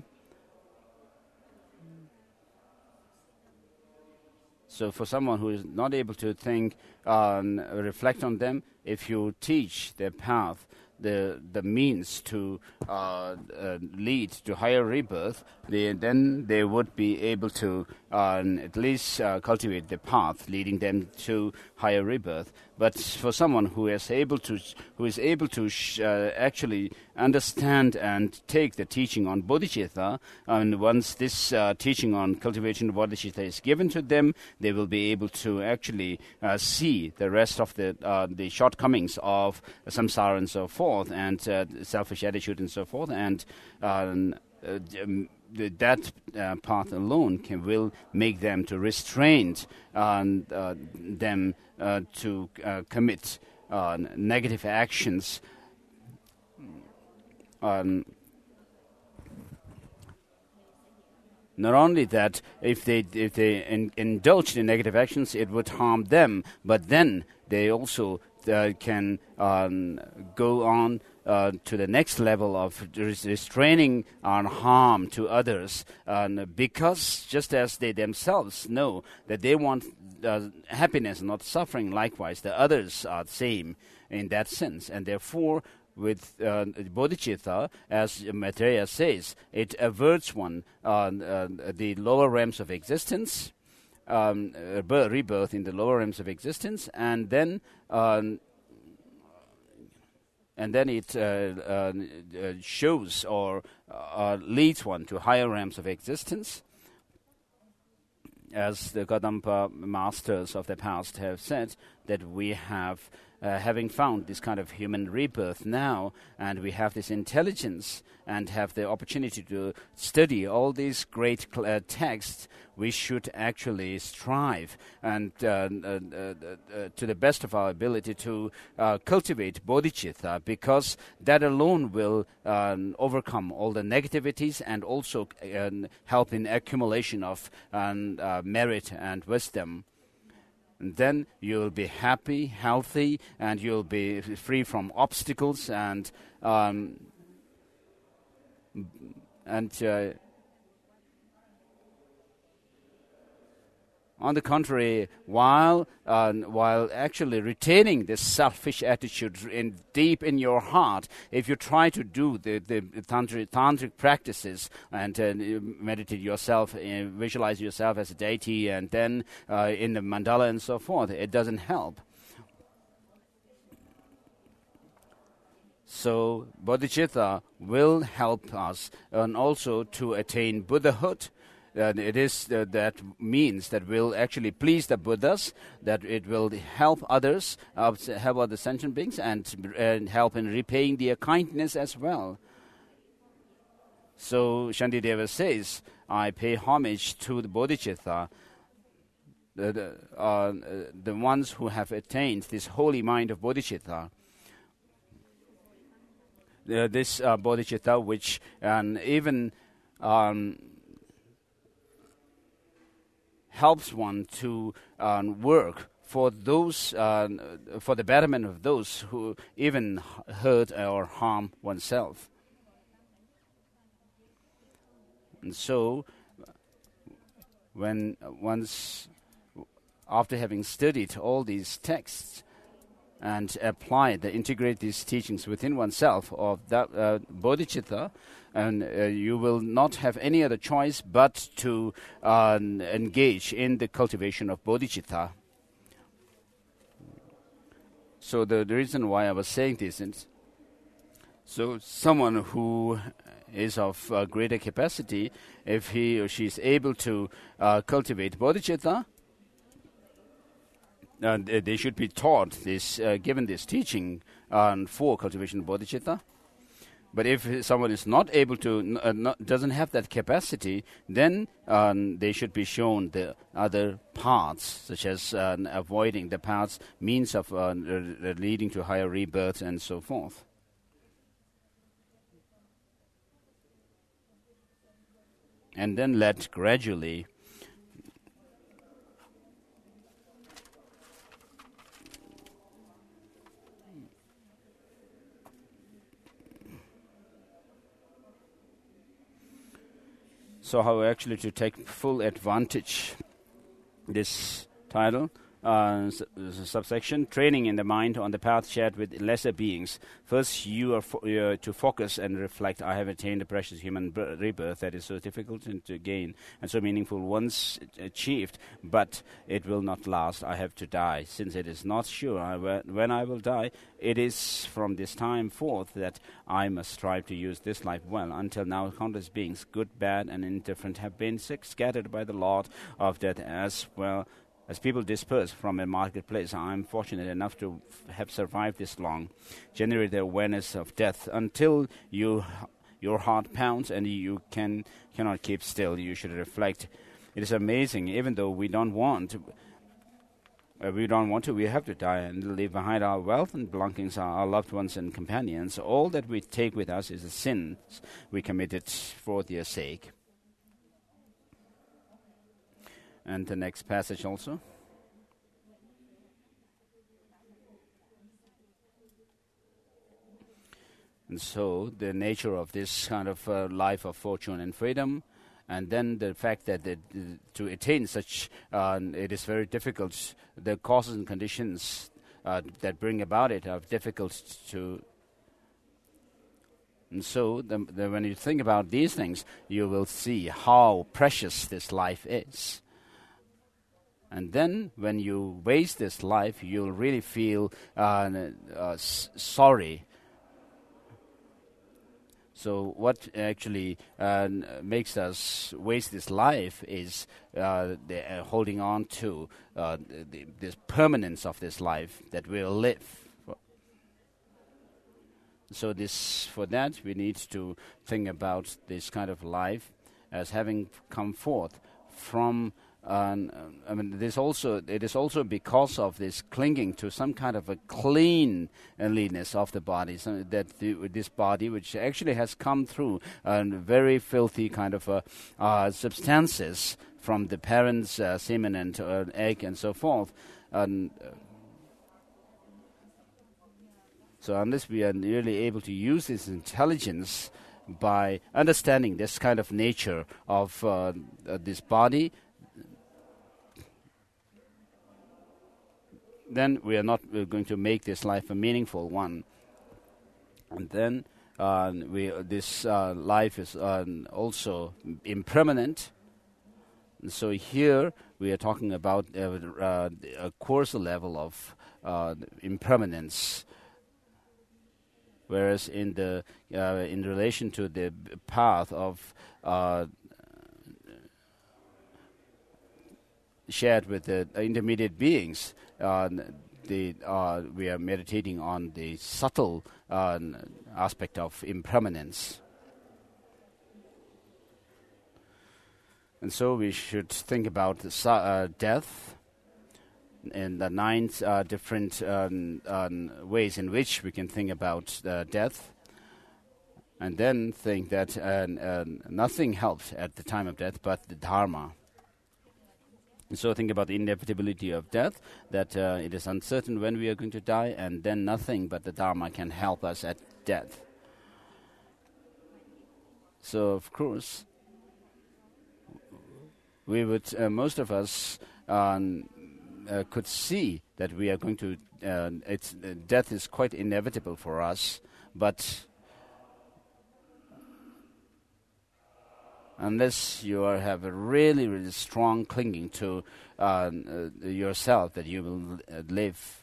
So for someone who is not able to think, um, reflect on them, if you teach their path, the the means to uh, uh, lead to higher rebirth, they, then they would be able to uh, at least uh, cultivate the path leading them to higher rebirth. But for someone who is able to who is able to sh- uh, actually understand and take the teaching on bodhicitta, and once this uh, teaching on cultivation of bodhicitta is given to them, they will be able to actually uh, see the rest of the uh, the shortcomings of samsara and so forth, and uh, selfish attitude and so forth, and um, uh, um, that uh, path alone can will make them to restrain um, uh, them uh, to uh, commit uh, negative actions. Um, Not only that, if they if they in, indulge in negative actions, it would harm them. But then they also uh, can um, go on uh, to the next level of restraining on harm to others, and because just as they themselves know that they want uh, happiness, not suffering, likewise the others are the same in that sense, and therefore, with uh, bodhicitta, as Maitreya says, it averts one uh, uh, the lower realms of existence, um, uh, birth, rebirth in the lower realms of existence, and then um, and then it uh, uh, uh, shows or uh, leads one to higher realms of existence. As the Kadampa masters of the past have said, that we have, uh, having found this kind of human rebirth now, and we have this intelligence and have the opportunity to study all these great cl- uh, texts, we should actually strive and uh, uh, uh, uh, to the best of our ability to uh, cultivate bodhicitta, because that alone will um, overcome all the negativities and also uh, help in accumulation of um, uh, merit and wisdom. And then you'll be happy, healthy, and you'll be free from obstacles and um, and uh, on the contrary, while uh, while actually retaining this selfish attitude in deep in your heart, if you try to do the, the tantric, tantric practices and uh, meditate yourself, uh, visualize yourself as a deity, and then uh, in the mandala and so forth, it doesn't help. So bodhicitta will help us and also to attain Buddhahood. Uh, it is uh, that means that will actually please the Buddhas, that it will help others, uh, help other sentient beings, and, and help in repaying their kindness as well. So Shantideva says, I pay homage to the bodhicitta, the, the, uh, the ones who have attained this holy mind of bodhicitta. Uh, this uh, bodhicitta, which um, even um, helps one to um, work for those, uh, for the betterment of those who even hurt or harm oneself. And so, when once, after having studied all these texts and applied, the, integrate these teachings within oneself of that uh, bodhicitta, and uh, you will not have any other choice but to uh, engage in the cultivation of bodhicitta. So the, the reason why I was saying this is, so someone who is of uh, greater capacity, if he or she is able to uh, cultivate bodhicitta, uh, they, they should be taught this, uh, given this teaching uh, for cultivation of bodhicitta. But if someone is not able to, uh, not, doesn't have that capacity, then um, they should be shown the other paths, such as uh, avoiding the paths, means of uh, r- leading to higher rebirth and so forth. And then let gradually So how actually to take full advantage this title, uh, s- subsection, training in the mind on the path shared with lesser beings. First, you are fo- uh, to focus and reflect, I have attained the precious human b- rebirth that is so difficult and to gain and so meaningful once achieved, but it will not last. I have to die. Since it is not sure I w- when I will die, it is from this time forth that I must strive to use this life well. Until now, countless beings, good, bad, and indifferent, have been sick, scattered by the lot of death as well. As people disperse from a marketplace, I am fortunate enough to f- have survived this long. Generate the awareness of death until you, your heart pounds and you can cannot keep still. You should reflect. It is amazing, even though we don't want to, uh, we don't want to, we have to die and leave behind our wealth and belongings, our, our loved ones and companions. All that we take with us is the sins we committed for their sake. And the next passage also. And so the nature of this kind of uh, life of fortune and freedom, and then the fact that the, the, to attain such, uh, it is very difficult. The causes and conditions uh, that bring about it are difficult to. And so the, the, when you think about these things, you will see how precious this life is. And then when you waste this life, you'll really feel uh, uh, s- sorry So what actually uh, makes us waste this life is uh, the, uh, holding on to uh, the, the, this permanence of this life that we'll live. So this, for that, we need to think about this kind of life as having come forth from. Um, I mean, this also it is also because of this clinging to some kind of a cleanliness of the body, so that the, this body, which actually has come through uh, very filthy kind of uh, uh, substances from the parents' uh, semen and uh, egg and so forth. And, uh, so unless we are really able to use this intelligence by understanding this kind of nature of uh, uh, this body, then we are not uh, going to make this life a meaningful one. And then uh, we uh, this uh, life is uh, also impermanent. And so here we are talking about uh, uh, a coarser level of uh, impermanence, whereas in the uh, in relation to the b- path of uh, shared with the intermediate beings, uh, the, uh, we are meditating on the subtle uh, aspect of impermanence. And so we should think about the su- uh, death and the nine uh, different um, um, ways in which we can think about uh, death, and then think that uh, uh, nothing helps at the time of death but the Dharma. So think about the inevitability of death, that uh, it is uncertain when we are going to die, and then nothing but the Dharma can help us at death. So, of course, we would, uh, most of us um, uh, could see that we are going to, uh, it's, uh, death is quite inevitable for us, but unless you are, have a really, really strong clinging to uh, uh, yourself, that you will uh, live.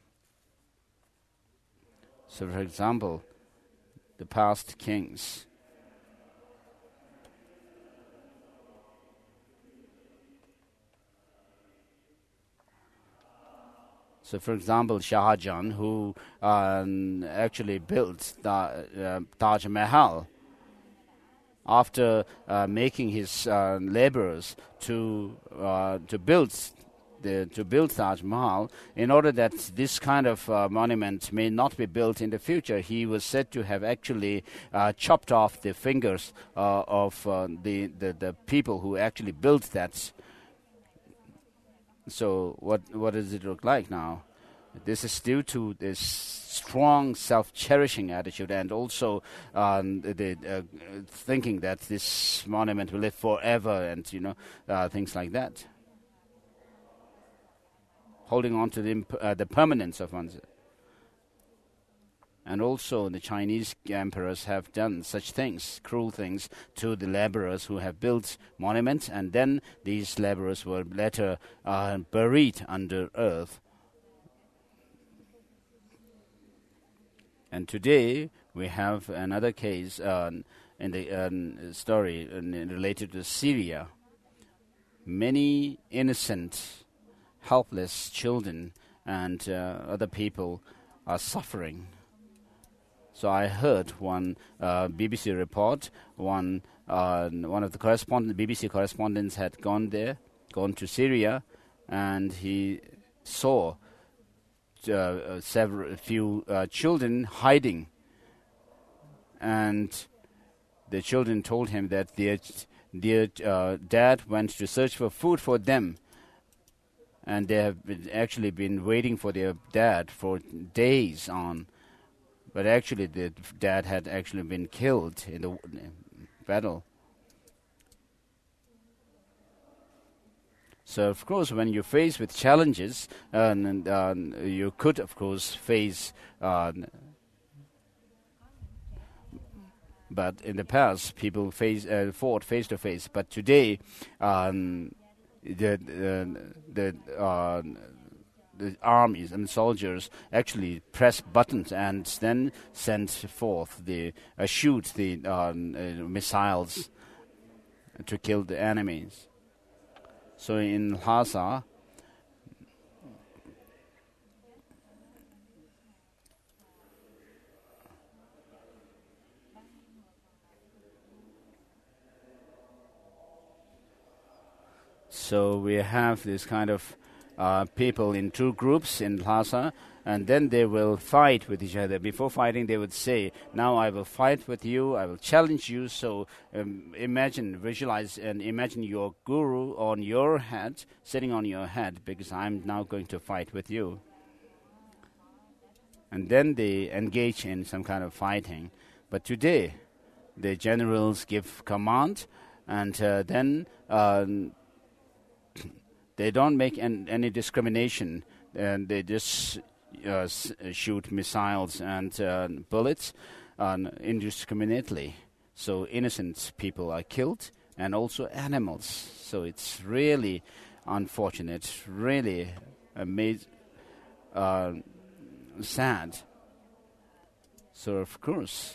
So, for example, the past kings. So, for example, Shah Jahan, who um, actually built the, uh, Taj Mahal, after uh, making his uh, laborers to uh, to build the to build Taj Mahal, in order that this kind of uh, monument may not be built in the future, he was said to have actually uh, chopped off the fingers uh, of uh, the, the the people who actually built that. So what what does it look like now? This is due to this strong self-cherishing attitude, and also um, the uh, thinking that this monument will live forever, and you know uh, things like that. Holding on to the imp- uh, the permanence of one's. And also the Chinese emperors have done such things, cruel things, to the laborers who have built monuments, and then these laborers were later uh, buried under earth. And today we have another case uh, in the uh, story uh, related to Syria. Many innocent, helpless children and uh, other people are suffering. So I heard one uh, B B C report. One uh, one of the correspondent B B C correspondents had gone there, gone to Syria, and he saw uh, uh, several few uh, children hiding. And the children told him that their their uh, dad went to search for food for them, and they have been actually been waiting for their dad for days on. But actually, the dad had actually been killed in the battle. So, of course, when you're faced with challenges, uh, and, uh, you could, of course, face. Uh, but in the past, people face uh, fought face to face. But today, um, the the the, uh, the armies and soldiers actually press buttons and then send forth the uh, shoot the uh, uh, missiles to kill the enemies. So in Lhasa, so we have this kind of uh, people in two groups in Lhasa, and then they will fight with each other. Before fighting, they would say, now I will fight with you, I will challenge you. So um, imagine, visualize and imagine your guru on your head, sitting on your head, because I'm now going to fight with you. And then they engage in some kind of fighting. But today, the generals give command, and uh, then uh, they don't make an, any discrimination, and they just uh, s- shoot missiles and uh, bullets uh, indiscriminately. So innocent people are killed, and also animals. So it's really unfortunate, really amazing, uh, sad. So of course,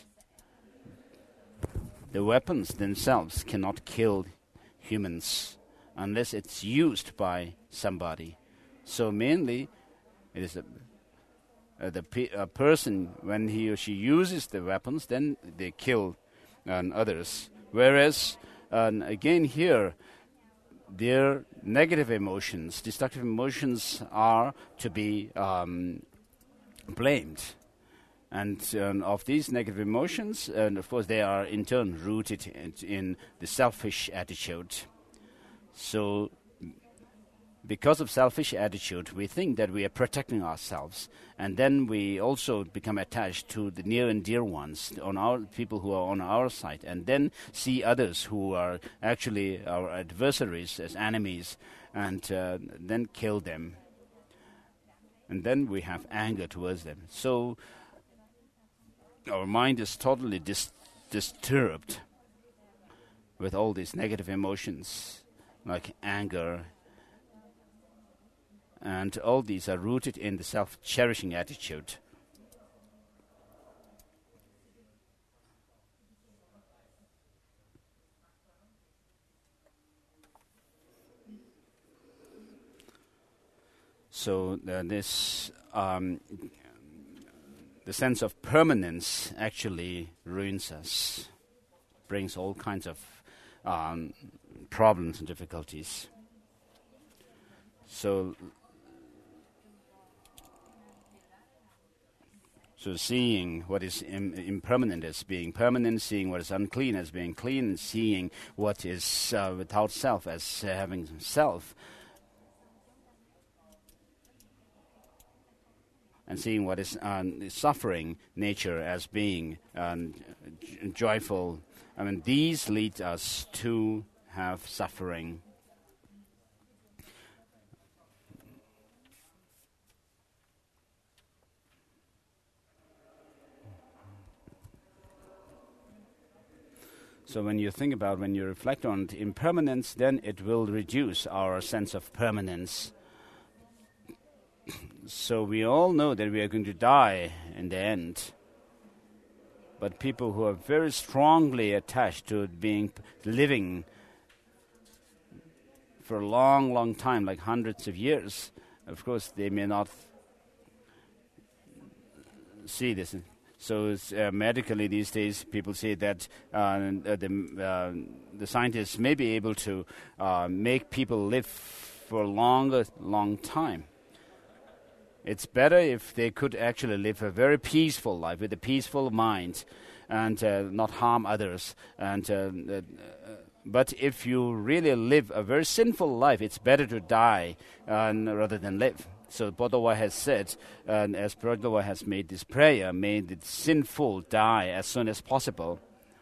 the weapons themselves cannot kill humans unless it's used by somebody. So mainly, it is a, uh, the pe- a person, when he or she uses the weapons, then they kill uh, others. Whereas, uh, again here, their negative emotions, destructive emotions are to be um, blamed. And um, of these negative emotions, and of course they are in turn rooted in, in the selfish attitude. So, because of selfish attitude, we think that we are protecting ourselves, and then we also become attached to the near and dear ones, on our people who are on our side, and then see others who are actually our adversaries as enemies, and uh, then kill them. And then we have anger towards them. So, our mind is totally dis- disturbed with all these negative emotions, like anger, and all these are rooted in the self-cherishing attitude. So uh, this, um, the sense of permanence actually ruins us, brings all kinds of um, problems and difficulties. So, so seeing what is im- impermanent as being permanent, seeing what is unclean as being clean, and seeing what is uh, without self as uh, having self, and seeing what is um, suffering nature as being um, j- joyful. I mean, these lead us to have suffering. So when you think about, when you reflect on the impermanence, then it will reduce our sense of permanence. So we all know that we are going to die in the end. But people who are very strongly attached to being, living for a long, long time, like hundreds of years, of course, they may not see this. So it's, uh, medically these days, people say that uh, the, uh, the scientists may be able to uh, make people live for a longer, long time. It's better if they could actually live a very peaceful life with a peaceful mind and uh, not harm others. And uh, uh, but if you really live a very sinful life, it's better to die uh, rather than live. So Bodhawa has said, and as Bodhawa has made this prayer, may the sinful die as soon as possible.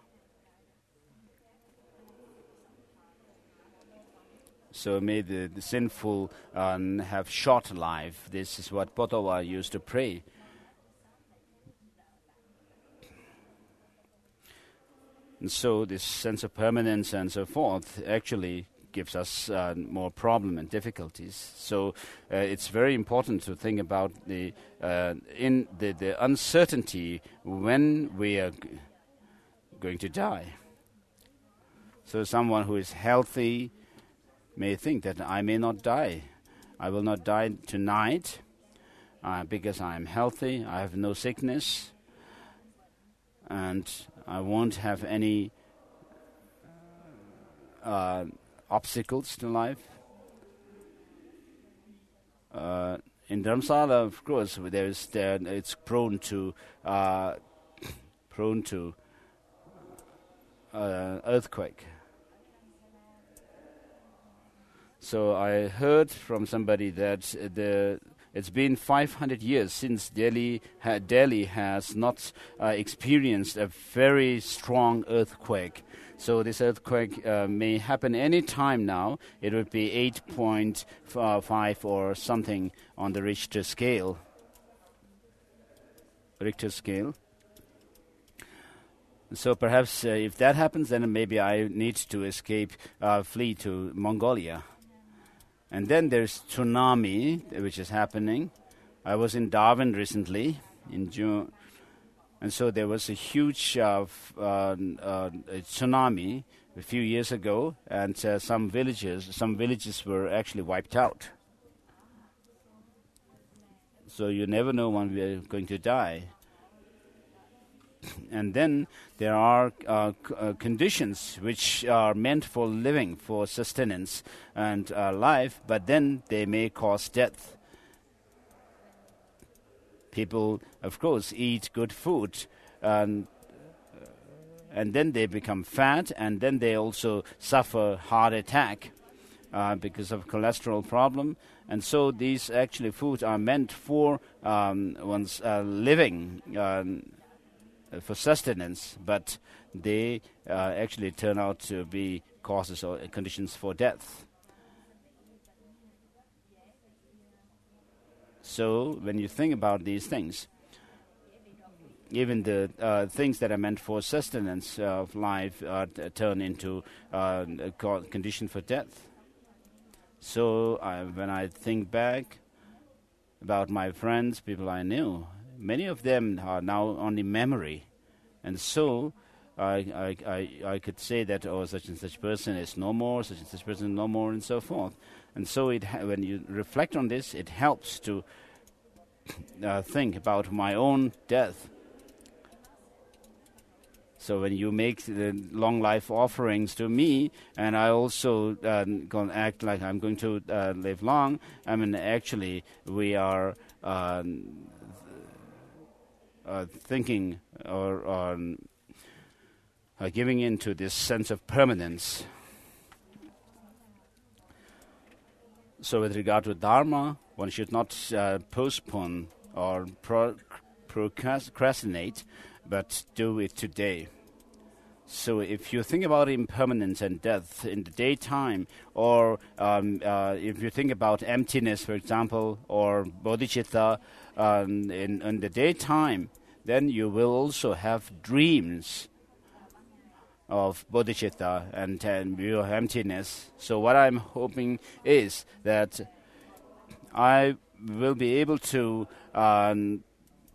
So may the, the sinful um, have short life. This is what Bodhawa used to pray. And so this sense of permanence and so forth actually gives us uh, more problem and difficulties. So uh, it's very important to think about the uh, in the, the uncertainty when we are g- going to die. So someone who is healthy may think that I may not die. I will not die tonight uh, because I am healthy, I have no sickness, and I won't have any uh, obstacles to life. Uh, in Dharamsala, of course, there's there, it's prone to uh, prone to uh, earthquake. So I heard from somebody that uh, the it's been five hundred years since Delhi ha- Delhi has not uh, experienced a very strong earthquake. So this earthquake uh, may happen any time now. It would be eight point five or something on the Richter scale. Richter scale. So perhaps uh, if that happens, then maybe I need to escape, uh, flee to Mongolia. And then there's tsunami, which is happening. I was in Darwin recently, in June, and so there was a huge uh, f- uh, uh, tsunami a few years ago, and uh, some villages, some villages were actually wiped out. So you never know when we are going to die. And then there are uh, c- uh, conditions which are meant for living, for sustenance and uh, life, but then they may cause death. People, of course, eat good food, and, uh, and then they become fat, and then they also suffer heart attack uh, because of cholesterol problem. And so these actually foods are meant for um, one's uh, living, um, for sustenance, but they uh, actually turn out to be causes or conditions for death. So when you think about these things, even the uh, things that are meant for sustenance of life uh, t- turn into uh, a co- condition for death. So I, when I think back about my friends, people I knew, many of them are now only memory. And so I, I, I, I could say that, oh, such and such person is no more, such and such person is no more, and so forth. And so it ha- when you reflect on this, it helps to uh, think about my own death. So when you make the long life offerings to me, and I also uh, going to act like I'm going to uh, live long, I mean, actually, we are uh, uh, thinking or, or uh, giving into this sense of permanence. So with regard to Dharma, one should not uh, postpone or pro- procrastinate, but do it today. So if you think about impermanence and death in the daytime, or um, uh, if you think about emptiness, for example, or bodhicitta um, in, in the daytime, then you will also have dreams of bodhicitta and, and your emptiness. So what I'm hoping is that I will be able to um,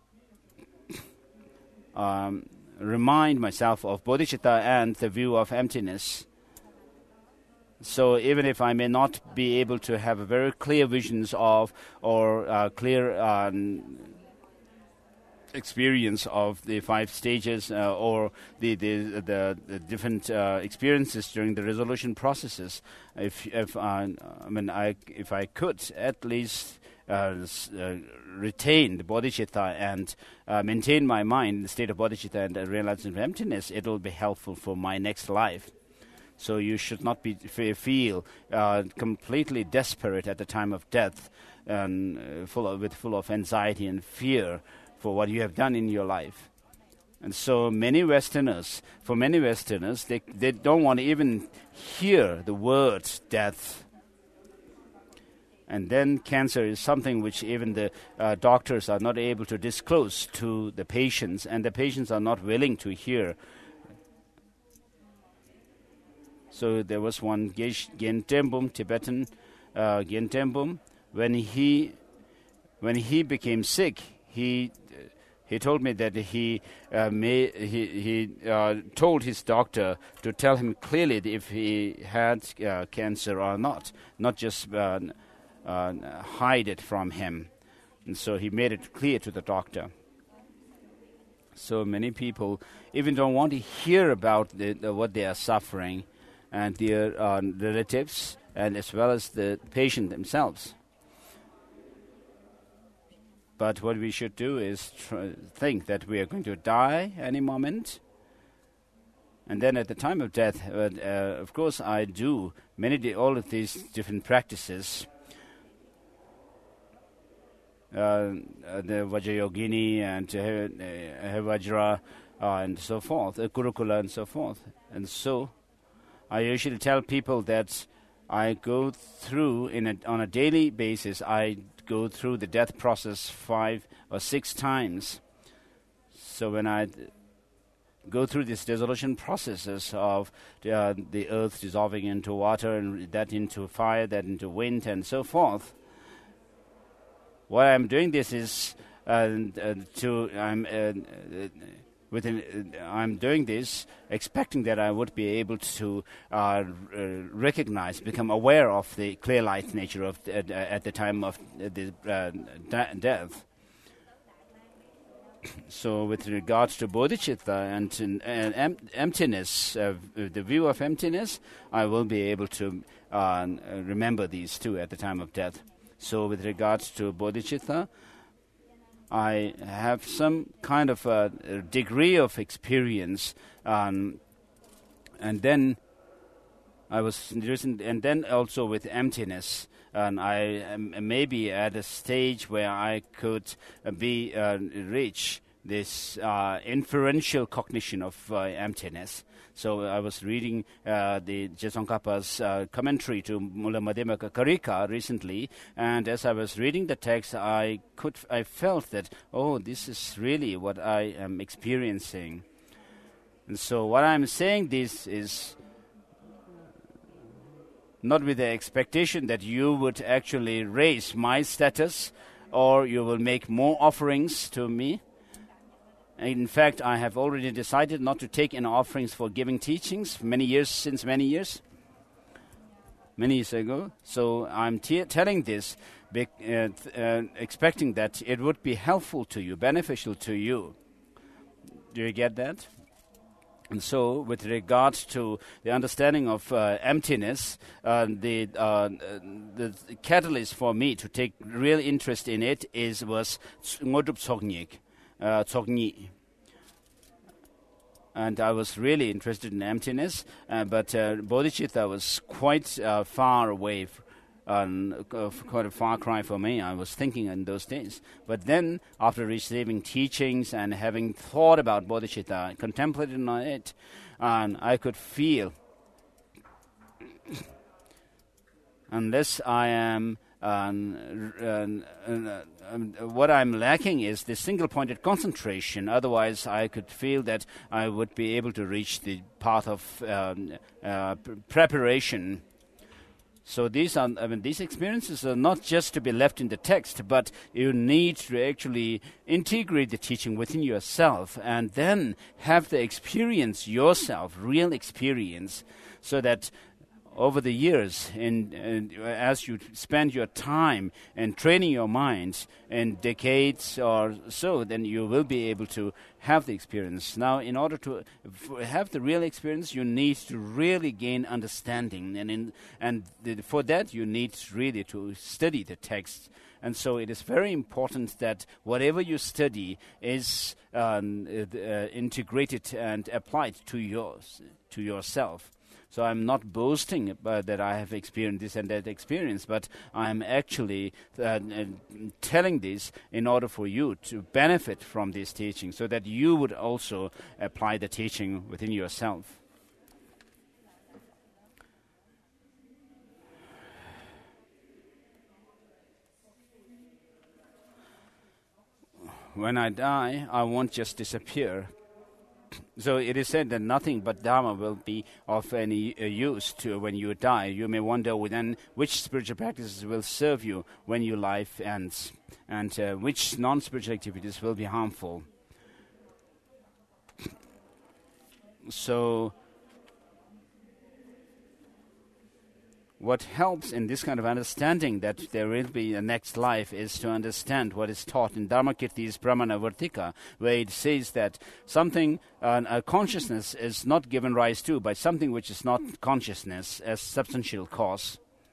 um, remind myself of bodhicitta and the view of emptiness. So even if I may not be able to have a very clear visions of or uh, clear um, experience of the five stages uh, or the the, the, the different uh, experiences during the resolution processes, if if I, I mean I if I could at least uh, s- uh, retain the bodhicitta and uh, maintain my mind in the state of bodhicitta and uh, realizing emptiness, it will be helpful for my next life. So you should not be f- feel uh, completely desperate at the time of death, and uh, full of, with full of anxiety and fear for what you have done in your life. And so many Westerners, for many Westerners, they they don't want to even hear the word death. And then cancer is something which even the uh, doctors are not able to disclose to the patients, and the patients are not willing to hear. So there was one Gen Tembum, Tibetan uh, Gen Tembum. When he when he became sick, he he told me that he uh, may, he he uh, told his doctor to tell him clearly if he had uh, cancer or not, not just uh, uh, hide it from him. And so he made it clear to the doctor. So many people even don't want to hear about the, the, what they are suffering, and their uh, relatives, and as well as the patient themselves. But what we should do is tr- think that we are going to die any moment. And then at the time of death, uh, uh, of course, I do many di- all of these different practices. Uh, uh, the Vajrayogini and uh, uh, Vajra uh, and so forth, uh, Gurukula and so forth. And so I usually tell people that I go through, in a, on a daily basis, I go through the death process five or six times. So when I d- go through these dissolution processes of uh, the earth dissolving into water, and that into fire, that into wind, and so forth, what I'm doing this is uh, uh, to I'm uh, uh, within uh, I'm doing this expecting that I would be able to uh, r- uh, recognize, become aware of the clear light nature of the, uh, at the time of the uh, da- death. So, with regards to bodhicitta and, and em- emptiness, uh, the view of emptiness, I will be able to uh, remember these two at the time of death. So, with regards to bodhicitta, I have some kind of a, a degree of experience, um, and then I was recent, and then also with emptiness, and I am maybe at a stage where I could uh, be uh, reach this uh, inferential cognition of uh, emptiness. So I was reading uh, the Je Tsongkhapa's uh, commentary to Mula Madhyamaka Karika recently, and as I was reading the text, I could I felt that, oh, this is really what I am experiencing. And so what I'm saying this is not with the expectation that you would actually raise my status or you will make more offerings to me. In fact, I have already decided not to take any offerings for giving teachings many years, since many years, many years ago. So I'm t- telling this, be- uh, th- uh, expecting that it would be helpful to you, beneficial to you. Do you get that? And so, with regards to the understanding of uh, emptiness, uh, the uh, the catalyst for me to take real interest in it is was Ngodup Tsognyik, uh, Tsogny. And I was really interested in emptiness, uh, but uh, bodhicitta was quite uh, far away, f- um, uh, quite a far cry for me. I was thinking in those days. But then, after receiving teachings and having thought about bodhicitta, contemplated on it, and I could feel, unless I am Um, uh, uh, um, what I'm lacking is the single-pointed concentration. Otherwise, I could feel that I would be able to reach the path of um, uh, p- preparation. So these are, I mean, these experiences are not just to be left in the text, but you need to actually integrate the teaching within yourself, and then have the experience yourself, real experience, so that over the years, and, and as you spend your time and training your mind in decades or so, then you will be able to have the experience. Now, in order to f- have the real experience, you need to really gain understanding, and in, and the, for that, you need really to study the text. And so it is very important that whatever you study is um, uh, uh, integrated and applied to yours, to yourself. So I'm not boasting uh, that I have experienced this and that experience, but I'm actually uh, uh, telling this in order for you to benefit from this teaching, so that you would also apply the teaching within yourself. When I die, I won't just disappear. So it is said that nothing but Dharma will be of any uh, use to when you die. You may wonder then which spiritual practices will serve you when your life ends, and uh, which non-spiritual activities will be harmful. So what helps in this kind of understanding that there will be a next life is to understand what is taught in Dharmakirti's Brahmana Vartika, where it says that something, uh, a consciousness is not given rise to by something which is not consciousness as substantial cause.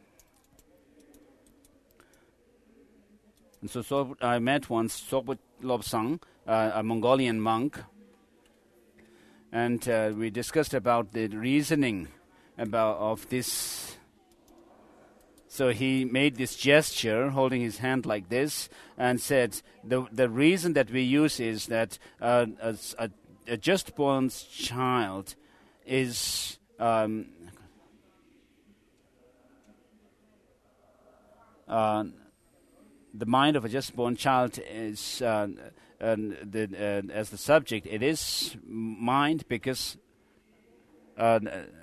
And so, so I met once Sopo Lobsang, uh, a Mongolian monk, and uh, we discussed about the reasoning about of this. So he made this gesture, holding his hand like this, and said, the the reason that we use is that uh, a, a, a just-born child is um, uh, the mind of a just-born child is uh, uh, the, uh, as the subject. It is mind because. Uh,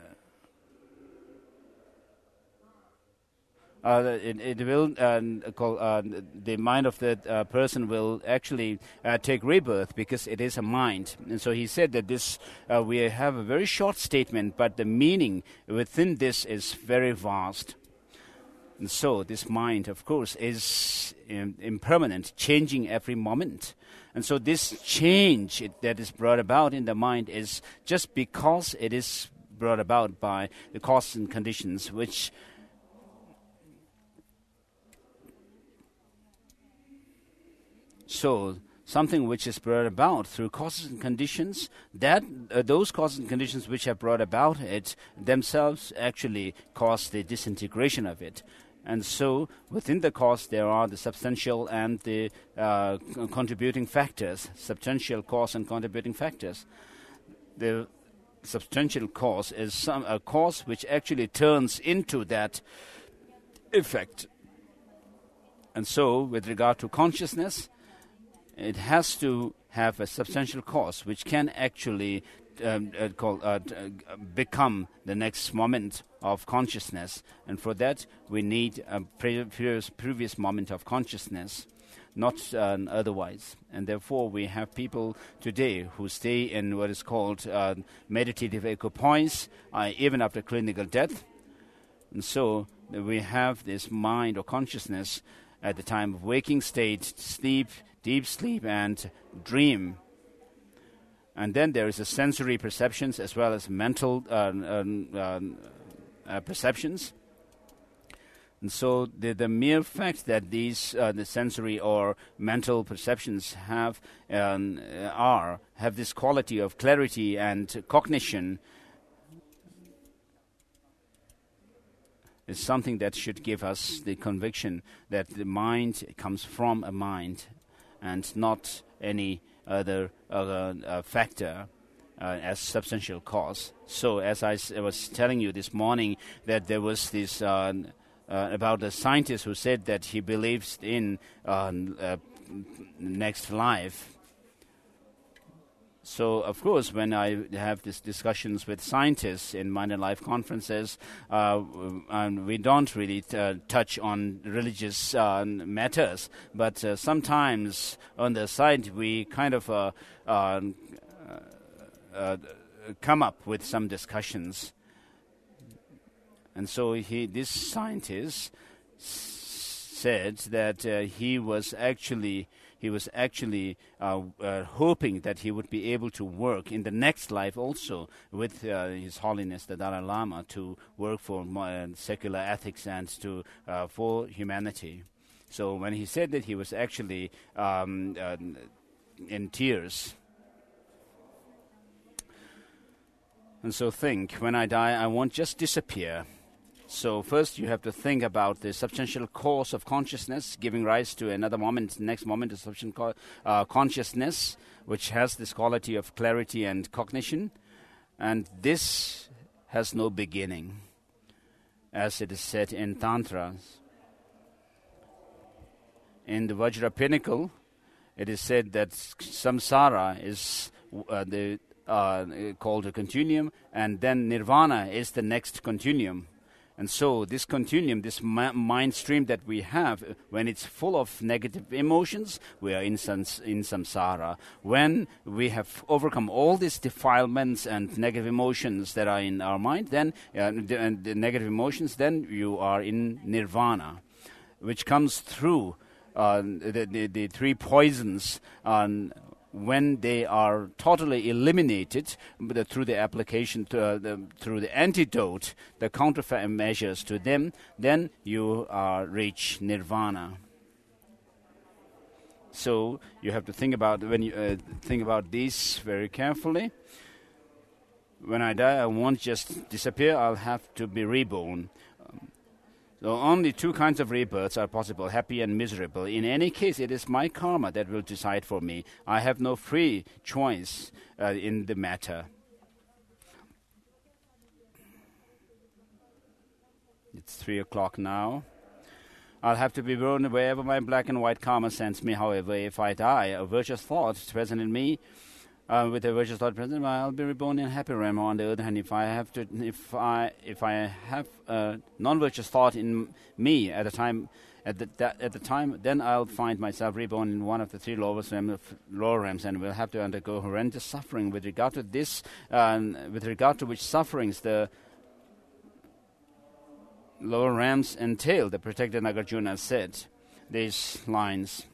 Uh, it, it will uh, call, uh, the mind of the uh, person will actually uh, take rebirth because it is a mind. And so he said that this uh, we have a very short statement, but the meaning within this is very vast. And so this mind, of course, is um, impermanent, changing every moment. And so this change it, that is brought about in the mind is just because it is brought about by the causes and conditions which So something which is brought about through causes and conditions, that uh, those causes and conditions which have brought about it themselves actually cause the disintegration of it. And so within the cause there are the substantial and the uh, c- contributing factors, substantial cause and contributing factors. The substantial cause is some a cause which actually turns into that effect. And so with regard to consciousness, it has to have a substantial cause which can actually um, uh, call, uh, uh, become the next moment of consciousness. And for that, we need a pre- previous, previous moment of consciousness, not uh, otherwise. And therefore, we have people today who stay in what is called uh, meditative equipoise, uh, even after clinical death. And so we have this mind or consciousness at the time of waking state, sleep, deep sleep, and dream. And then there is a sensory perceptions as well as mental uh, uh, uh, perceptions. And so the, the mere fact that these uh, the sensory or mental perceptions have um, are have this quality of clarity and cognition is something that should give us the conviction that the mind comes from a mind and not any other uh, uh, factor uh, as substantial cause. So as I, s- I was telling you this morning that there was this uh, uh, about a scientist who said that he believes in uh, uh, next life. So, of course, when I have these discussions with scientists in Mind and Life conferences, uh, and we don't really t- uh, touch on religious uh, matters, but uh, sometimes on the side we kind of uh, uh, uh, come up with some discussions. And so he, this scientist s- said that uh, he was actually he was actually uh, uh, hoping that he would be able to work in the next life also with uh, His Holiness the Dalai Lama to work for uh, secular ethics and to uh, for humanity. So when he said that, he was actually um, uh, in tears. And so think, when I die, I won't just disappear. So first you have to think about the substantial cause of consciousness, giving rise to another moment, next moment is substantial co- uh, consciousness, which has this quality of clarity and cognition. And this has no beginning, as it is said in Tantra. In the Vajra Pinnacle, it is said that samsara is uh, the uh, called a continuum, and then nirvana is the next continuum. And so this continuum, this ma- mind stream that we have, uh, when it's full of negative emotions, we are in, sans- in samsara. When we have overcome all these defilements and negative emotions that are in our mind, then uh, the, and the negative emotions, then you are in nirvana, which comes through uh, the, the, the three poisons on when they are totally eliminated but through the application, to, uh, the, through the antidote, the countermeasures to them, then you uh, reach nirvana. So you have to think about when you uh, think about these very carefully. When I die, I won't just disappear. I'll have to be reborn. So only two kinds of rebirths are possible, happy and miserable. In any case, it is my karma that will decide for me. I have no free choice uh, in the matter. It's three o'clock now. I'll have to be born wherever my black and white karma sends me. However, if I die, a virtuous thought is present in me. Uh, with a virtuous thought present, I'll be reborn in a happy realm. On the other hand, if I have to, if I, if I have a non-virtuous thought in me at the time, at the that, at the time, then I'll find myself reborn in one of the three lower realms, lower realms, and will have to undergo horrendous suffering. With regard to this, uh, with regard to which sufferings the lower realms entail, the protected Nagarjuna said these lines.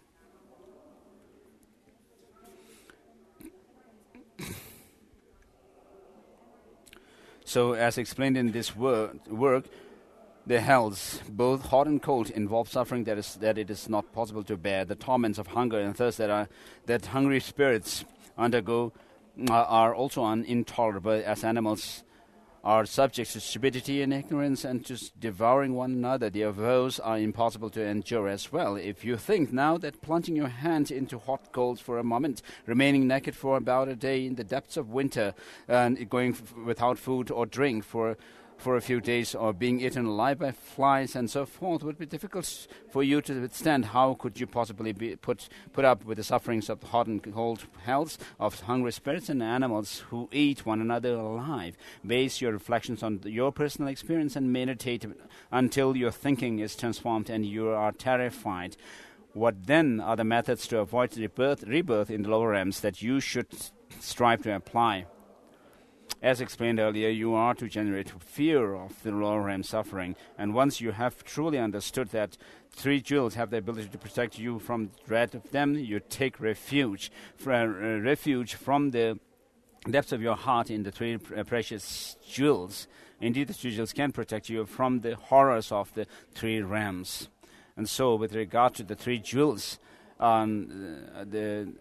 So, as explained in this wor- work, the hells, both hot and cold, involve suffering that is that it is not possible to bear. The torments of hunger and thirst that are that hungry spirits undergo uh, are also un- intolerable, as animals are subject to stupidity and ignorance and to devouring one another. Their woes are impossible to endure as well. If you think now that plunging your hand into hot coals for a moment, remaining naked for about a day in the depths of winter, and going f- without food or drink for for a few days, or being eaten alive by flies and so forth, would be difficult for you to withstand, how could you possibly be put put up with the sufferings of the hot and cold hells of hungry spirits and animals who eat one another alive? Base your reflections on the, your personal experience and meditate until your thinking is transformed and you are terrified. What then are the methods to avoid rebirth, rebirth in the lower realms that you should strive to apply? As explained earlier, you are to generate fear of the lower realm suffering. And once you have truly understood that three jewels have the ability to protect you from dread of them, you take refuge, for, uh, refuge from the depths of your heart in the three pr- precious jewels. Indeed, the three jewels can protect you from the horrors of the three realms. And so, with regard to the three jewels, um, uh, the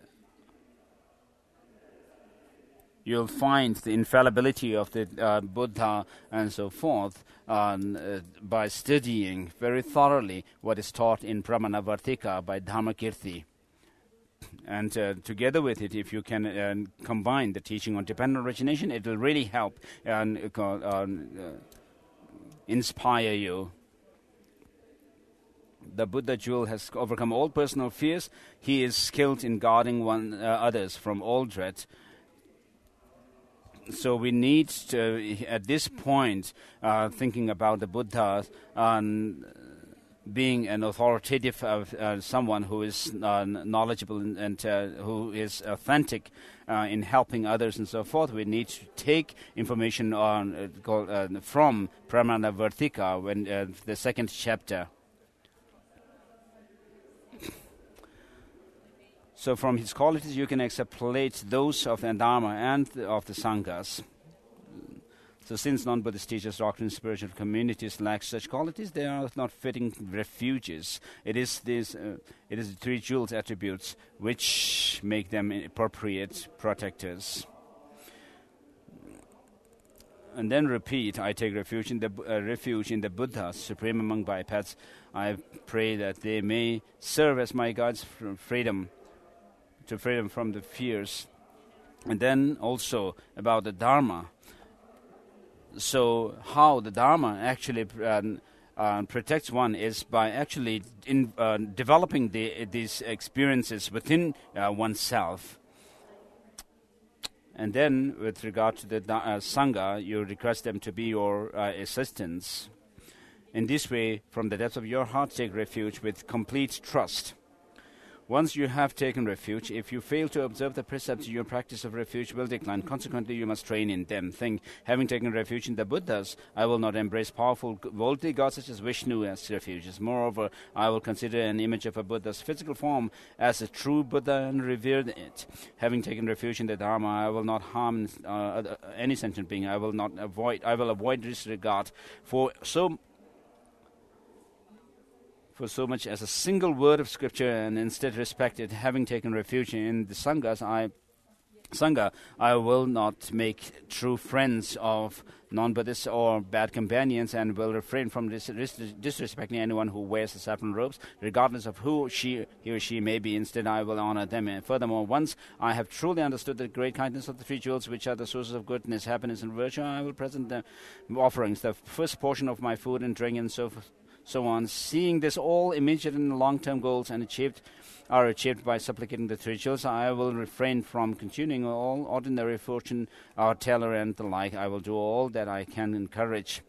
you'll find the infallibility of the uh, Buddha and so forth um, uh, by studying very thoroughly what is taught in Pramanavartika by Dharmakirti. And uh, together with it, if you can uh, combine the teaching on dependent origination, it will really help and uh, uh, inspire you. The Buddha jewel has overcome all personal fears. He is skilled in guarding one uh, others from all dread. So we need to, at this point, uh, thinking about the Buddha um, being an authoritative, uh, uh, someone who is uh, knowledgeable and, and uh, who is authentic uh, in helping others and so forth, we need to take information on uh, called, uh, from Pramanavartika, when uh, the second chapter. So from his qualities you can extrapolate those of the Dharma and the, of the Sanghas. So since non-Buddhist teachers, doctrines, spiritual communities lack such qualities, they are not fitting refuges. It is this, uh, it is the three jewels attributes which make them appropriate protectors. And then repeat, I take refuge in the uh, refuge in the Buddhas, supreme among bipeds. I pray that they may serve as my guides for freedom, to freedom from the fears. And then also about the Dharma. So how the Dharma actually uh, uh, protects one is by actually in, uh, developing the, these experiences within uh, oneself. And then, with regard to the uh, Sangha, you request them to be your uh, assistants. In this way, from the depths of your heart, take refuge with complete trust. Once you have taken refuge, if you fail to observe the precepts, your practice of refuge will decline. Consequently, you must train in them. Think, having taken refuge in the Buddhas, I will not embrace powerful, worldly gods such as Vishnu as refuges. Moreover, I will consider an image of a Buddha's physical form as a true Buddha and revere it. Having taken refuge in the Dharma, I will not harm uh, any sentient being. I will not avoid. I will avoid disregard for so. for so much as a single word of scripture, and instead respect it. Having taken refuge in the Sanghas, I, Sangha, I will not make true friends of non-Buddhists or bad companions, and will refrain from dis- dis- disrespecting anyone who wears the saffron robes, regardless of who she, he or she may be. Instead, I will honor them. And furthermore, once I have truly understood the great kindness of the three jewels, which are the sources of goodness, happiness, and virtue, I will present them offerings, the first portion of my food and drink, and so forth. So on. Seeing this, all immediate and long-term goals and achieved are achieved by supplicating the three jewels, I will refrain from continuing all ordinary fortune or teller and the like. I will do all that I can encourage